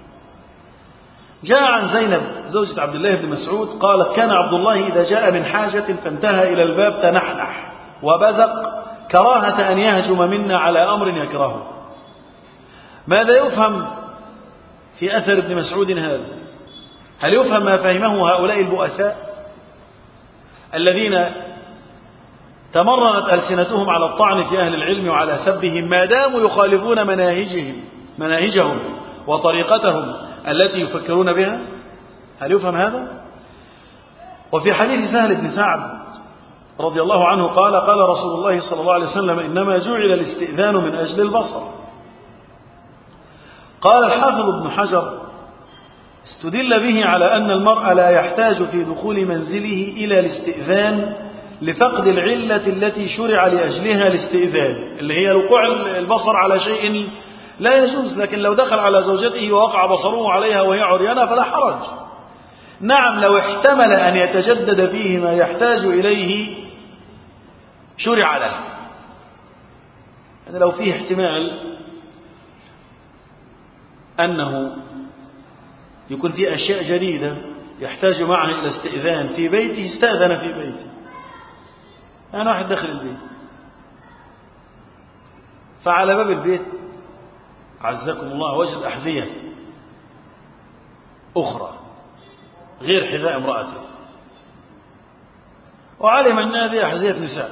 جاء عن زينب زوجة عبد الله بن مسعود قالت: كان عبد الله إذا جاء من حاجة فانتهى إلى الباب تنحنح وبزق كراهة أن يهجم منا على أمر يكرهه. ماذا يفهم في أثر ابن مسعود هذا؟ هل يفهم ما فهمه هؤلاء البؤساء الذين تمرنت ألسنتهم على الطعن في أهل العلم وعلى سبهم ما داموا يخالفون مناهجهم وطريقتهم التي يفكرون بها؟ هل يفهم هذا؟ وفي حديث سهل بن سعد رضي الله عنه قال: قال رسول الله صلى الله عليه وسلم: إنما جعل الاستئذان من أجل البصر. قال الحافظ ابن حجر: استدل به على أن المرء لا يحتاج في دخول منزله إلى الاستئذان لفقد العلة التي شرع لأجلها الاستئذان، اللي هي وقوع البصر على شيء لا يجوز. لكن لو دخل على زوجته ووقع بصره عليها وهي عريانة فلا حرج. نعم، لو احتمل أن يتجدد فيه ما يحتاج إليه شرع له، يعني لو فيه احتمال أنه يكون فيه أشياء جديدة يحتاج معه إلى استئذان في بيته استأذن في بيته. يعني واحد دخل البيت فعلى باب البيت عزكم الله وجد أحذية أخرى غير حذاء امرأته، وعلم أن هذه أحذية نساء،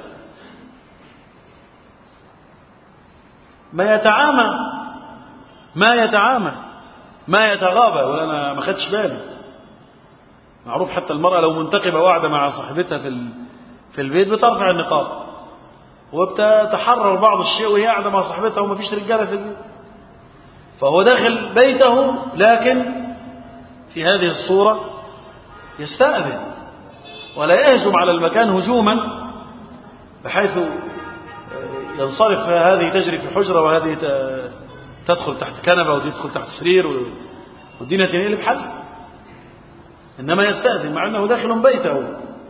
ما يتغابى، ولا أنا ما خدش بالي. معروف حتى المرأة لو منتقبة واحدة مع صاحبتها في البيت بترفع النقاب وبتتحرر بعض الشيء وهي قاعدة مع صاحبتها وما فيش رجالة في البيت، فهو داخل بيته لكن في هذه الصورة يستأذن ولا يهجم على المكان هجوما بحيث ينصرف هذه تجري في حجرة وهذه تدخل تحت كنبة ودي تدخل تحت سرير والدنيا تنقلب حل. إنما يستأذن مع أنه داخل بيته.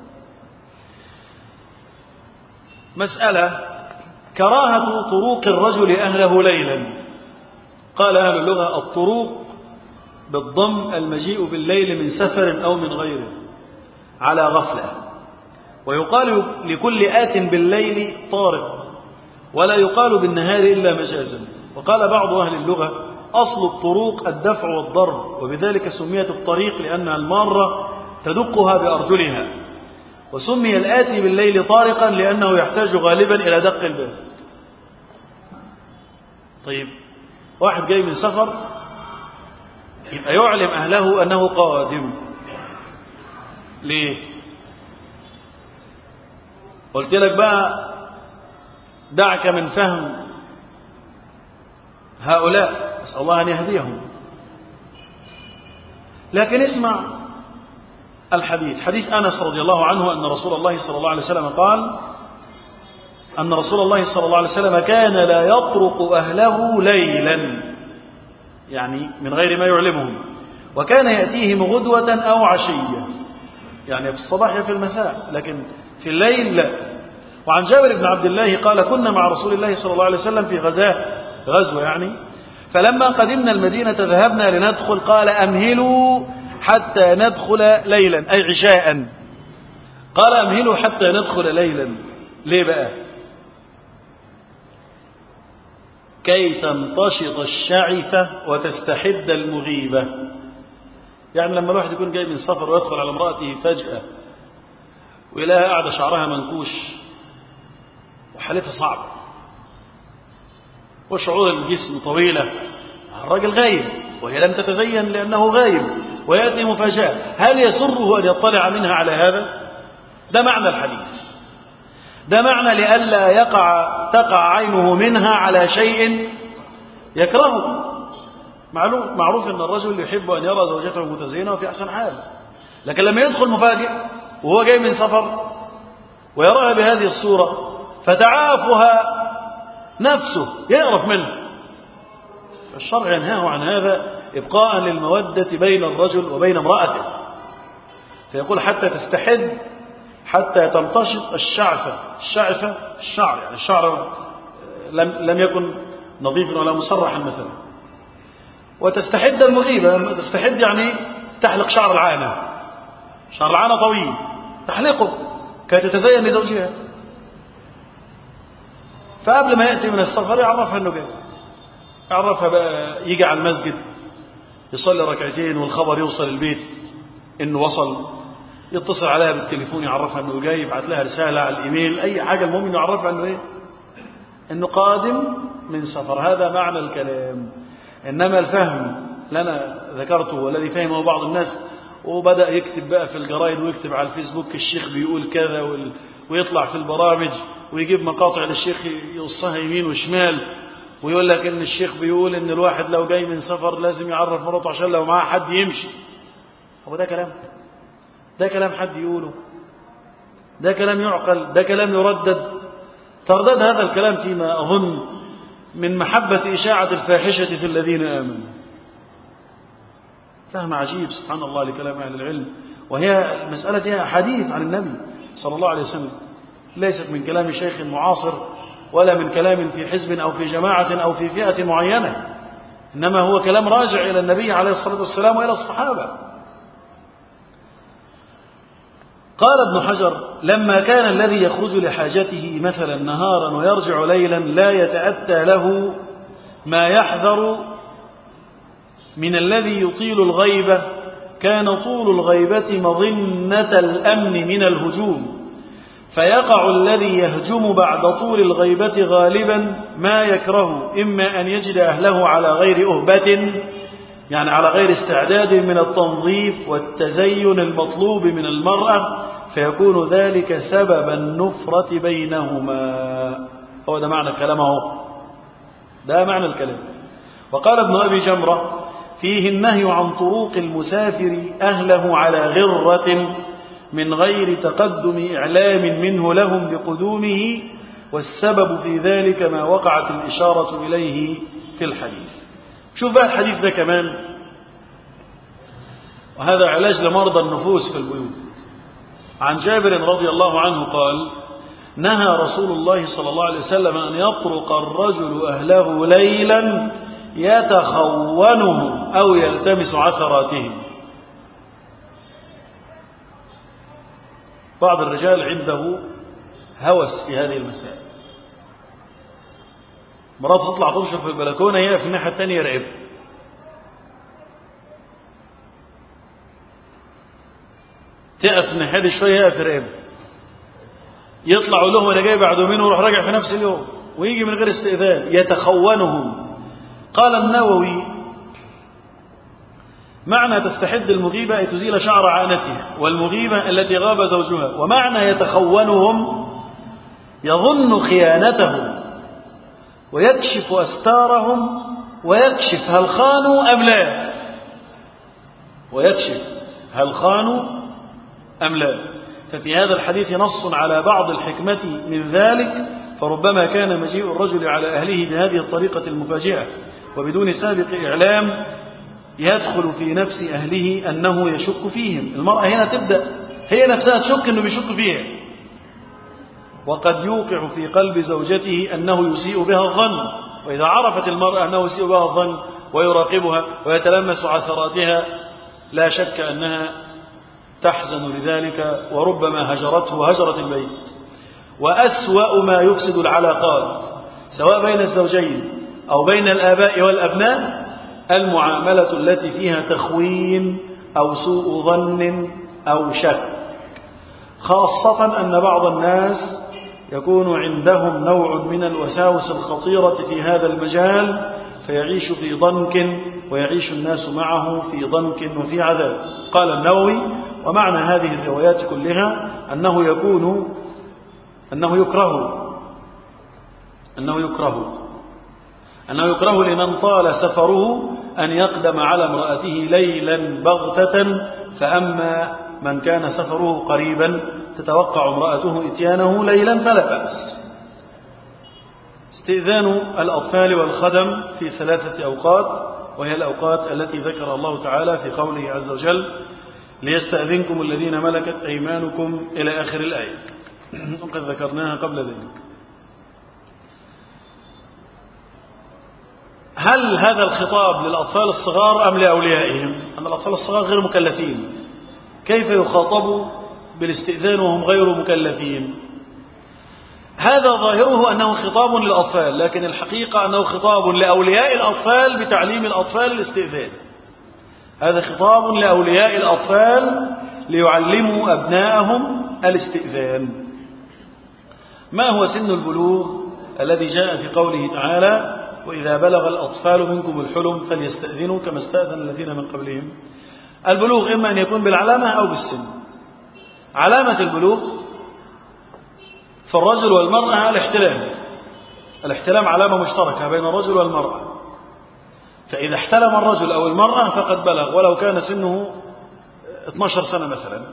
مسألة: كراهة طروق الرجل أهله ليلا. قال أهل اللغة: الطروق بالضم المجيء بالليل من سفر أو من غيره على غفلة، ويقال لكل آت بالليل طارق، ولا يقال بالنهار إلا مجازا. وقال بعض أهل اللغة: أصل الطروق الدفع والضرب، وبذلك سميت الطريق لأنها المارة تدقها بأرجلها، وسمي الآتي بالليل طارقا لأنه يحتاج غالبا إلى دق الباب. طيب، واحد جاي من سفر يبقى يعلم أهله أنه قادم. ليه؟ قلت لك بقى دعك من فهم هؤلاء، أسأل الله أن يهديهم. لكن اسمع الحديث، حديث أنس رضي الله عنه أن رسول الله صلى الله عليه وسلم قال أن رسول الله صلى الله عليه وسلم كان لا يطرق أهله ليلا، يعني من غير ما يعلمهم، وكان يأتيهم غدوة أو عشية، يعني في الصباح في المساء، لكن في الليل لا. وعن جابر بن عبد الله قال كنا مع رسول الله صلى الله عليه وسلم في غزوة يعني، فلما قدمنا المدينة ذهبنا لندخل، قال أمهلوا حتى ندخل ليلا، أي عشاء. قال أمهلوا حتى ندخل ليلا، ليه بقى؟ كي تنتشط الشعثة وتستحد المغيبة. يعني لما الواحد يكون جاي من سفر ويدخل على امرأته فجأة ويلاقيها قاعدة شعرها منكوش وحالتها صعبة وشعور الجسم طويلة، الراجل غايب وهي لم تتزين لأنه غايب، ويأتي مفاجأة، هل يسره أن يطلع منها على هذا؟ ده معنى الحديث، ده معنى لئلا تقع عينه منها على شيء يكرهه. معروف أن الرجل يحب أن يرى زوجته متزينة وفي أحسن حال، لكن لما يدخل مفاجئ وهو جاي من سفر ويراها بهذه الصورة فتعافها نفسه يعرف منه، الشرع ينهاه عن هذا إبقاء للمودة بين الرجل وبين امرأته، فيقول حتى تستحد، حتى تنتشط الشعفة الشعر، يعني الشعر لم يكن نظيفا ولا مسرحا مثلا، وتستحد المغيبة، تستحد يعني تحلق شعر العانة طويل تحلقه كي تتزين لزوجها، فقبل ما يأتي من السفر يعرفها أنه جاي، يعرفها بقى، يجي على المسجد يصلي ركعتين والخبر يوصل البيت انه وصل، يتصل عليها بالتليفون يعرفها انه جاي، يبعت لها رسالة على الايميل، اي حاجة، المهم انه يعرفها انه ايه، انه قادم من سفر. هذا معنى الكلام. انما الفهم لنا ذكرته والذي فهمه بعض الناس وبدأ يكتب بقى في الجرايد ويكتب على الفيسبوك الشيخ بيقول كذا ويطلع في البرامج ويجيب مقاطع للشيخ يوصها يمين وشمال ويقول لك ان الشيخ بيقول ان الواحد لو جاي من سفر لازم يعرف مراته عشان لو معاه حد يمشي. هو ده كلام؟ ده كلام حد يقوله؟ ده كلام يعقل؟ ده كلام يردد؟ تردد هذا الكلام فيما أظن من محبة إشاعة الفاحشة في الذين آمنوا. فهم عجيب سبحان الله لكلام أهل العلم، وهي المسألة هي حديث عن النبي صلى الله عليه وسلم، ليست من كلام شيخ معاصر ولا من كلام في حزب أو في جماعة أو في فئة معينة، إنما هو كلام راجع إلى النبي عليه الصلاة والسلام وإلى الصحابة. قال ابن حجر لما كان الذي يخرج لحاجته مثلا نهارا ويرجع ليلا لا يتأتى له ما يحذر من الذي يطيل الغيبة، كان طول الغيبة مظنة الأمن من الهجوم، فيقع الذي يهجم بعد طول الغيبة غالبا ما يكره، إما أن يجد أهله على غير أهبة، يعني على غير استعداد من التنظيف والتزين المطلوب من المرأة، فيكون ذلك سبب النفرة بينهما. هو ده معنى كلامه، ده معنى الكلام. وقال ابن أبي جمرة فيه النهي عن طروق المسافر أهله على غرة من غير تقدم إعلام منه لهم بقدومه، والسبب في ذلك ما وقعت الإشارة إليه في الحديث. شوف بقى الحديث ده كمان، وهذا علاج لمرضى النفوس في البيوت. عن جابر رضي الله عنه قال نهى رسول الله صلى الله عليه وسلم أن يطرق الرجل أهله ليلا يتخونهم أو يلتمس عثراتهم. بعض الرجال عنده هوس في هذه المسائل، مرات تطلع تنشر في البلكونة هي في الناحية الثانية يرعب، تقف الناحية دي شوية يقف يرعب، يطلع له ولا جاي بعده منه ويروح راجع في نفس اليوم ويجي من غير استئذان. يتخونهم. قال النووي معنى تستحد المغيبة أي تزيل شعر عانتها، والمغيبة التي غاب زوجها. ومعنى يتخونهم يظن خيانتهم ويكشف أستارهم ويكشف هل خانوا أم لا. ويكشف هل خانوا أم لا. ففي هذا الحديث نص على بعض الحكمة من ذلك، فربما كان مجيء الرجل على أهله بهذه الطريقة المفاجئة وبدون سابق إعلام يدخل في نفس أهله أنه يشك فيهم. المرأة هنا تبدأ هي نفسها تشك أنه بيشك فيها، وقد يوقع في قلب زوجته أنه يسيء بها الظن. وإذا عرفت المرأة أنه يسيء بها الظن ويراقبها ويتلمس عثراتها لا شك أنها تحزن لذلك، وربما هجرته وهجرت البيت. وأسوأ ما يفسد العلاقات سواء بين الزوجين أو بين الآباء والأبناء المعاملة التي فيها تخوين أو سوء ظن أو شك، خاصة أن بعض الناس يكون عندهم نوع من الوساوس الخطيرة في هذا المجال، فيعيش في ضنك ويعيش الناس معه في ضنك وفي عذاب. قال النووي: ومعنى هذه الروايات كلها أنه يكره لمن طال سفره أن يقدم على امرأته ليلا بغتة، فأما من كان سفره قريبا تتوقع امرأته إتيانه ليلا فلا بأس. استئذان الأطفال والخدم في 3 أوقات، وهي الأوقات التي ذكر الله تعالى في قوله عز وجل: ليستأذنكم الذين ملكت أيمانكم إلى آخر الآية، وقد ذكرناها قبل ذلك. هل هذا الخطاب للأطفال الصغار أم لأوليائهم؟ أن الأطفال الصغار غير مكلفين، كيف يخاطبوا بالاستئذان وهم غير مكلفين؟ هذا ظاهره أنه خطاب للأطفال، لكن الحقيقة أنه خطاب لأولياء الأطفال بتعليم الأطفال الاستئذان. هذا خطاب لأولياء الأطفال ليعلموا أبناءهم الاستئذان. ما هو سن البلوغ الذي جاء في قوله تعالى: وإذا بلغ الأطفال منكم الحلم فليستأذنوا كما استأذن الذين من قبلهم؟ البلوغ إما أن يكون بالعلامة أو بالسن. علامة البلوغ فالرجل والمرأة الاحتلام علامة مشتركة بين الرجل والمرأة، فإذا احتلم الرجل أو المرأة فقد بلغ ولو كان سنه 12 سنة مثلا.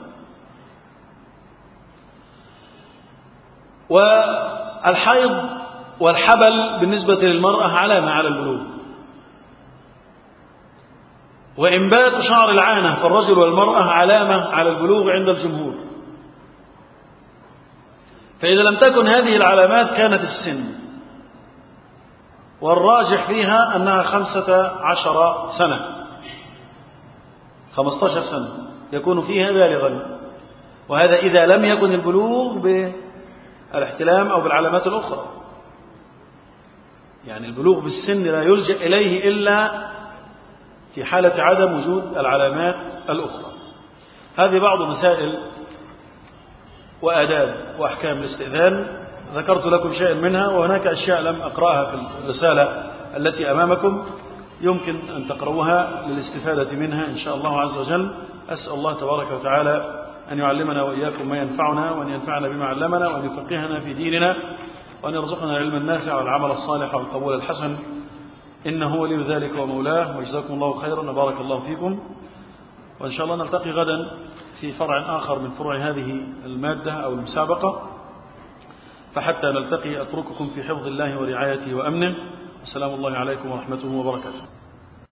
والحيض والحبل بالنسبة للمرأة علامة على البلوغ، وإنبات شعر العانة فالرجل والمرأة علامة على البلوغ عند الجمهور. فإذا لم تكن هذه العلامات كانت السن، والراجح فيها أنها 15 سنة 15 سنة يكون فيها بالغا، وهذا إذا لم يكن البلوغ بالاحتلام أو بالعلامات الأخرى. يعني البلوغ بالسن لا يلجأ إليه إلا في حالة عدم وجود العلامات الأخرى. هذه بعض مسائل وآداب وأحكام الاستئذان، ذكرت لكم شيئا منها، وهناك أشياء لم أقرأها في الرسالة التي أمامكم يمكن أن تقرؤوها للاستفادة منها إن شاء الله عز وجل. أسأل الله تبارك وتعالى أن يعلمنا وإياكم ما ينفعنا، وأن ينفعنا بما علمنا، وأن يفقهنا في ديننا، وأن يرزقنا العلم النافع والعمل الصالح والقبول الحسن، إنه ولي ذلك ومولاه. وجزاكم الله خيرا وبارك الله فيكم، وإن شاء الله نلتقي غدا في فرع آخر من فروع هذه المادة أو المسابقة. فحتى نلتقي أترككم في حفظ الله ورعايته وأمنه، والسلام الله عليكم ورحمته وبركاته.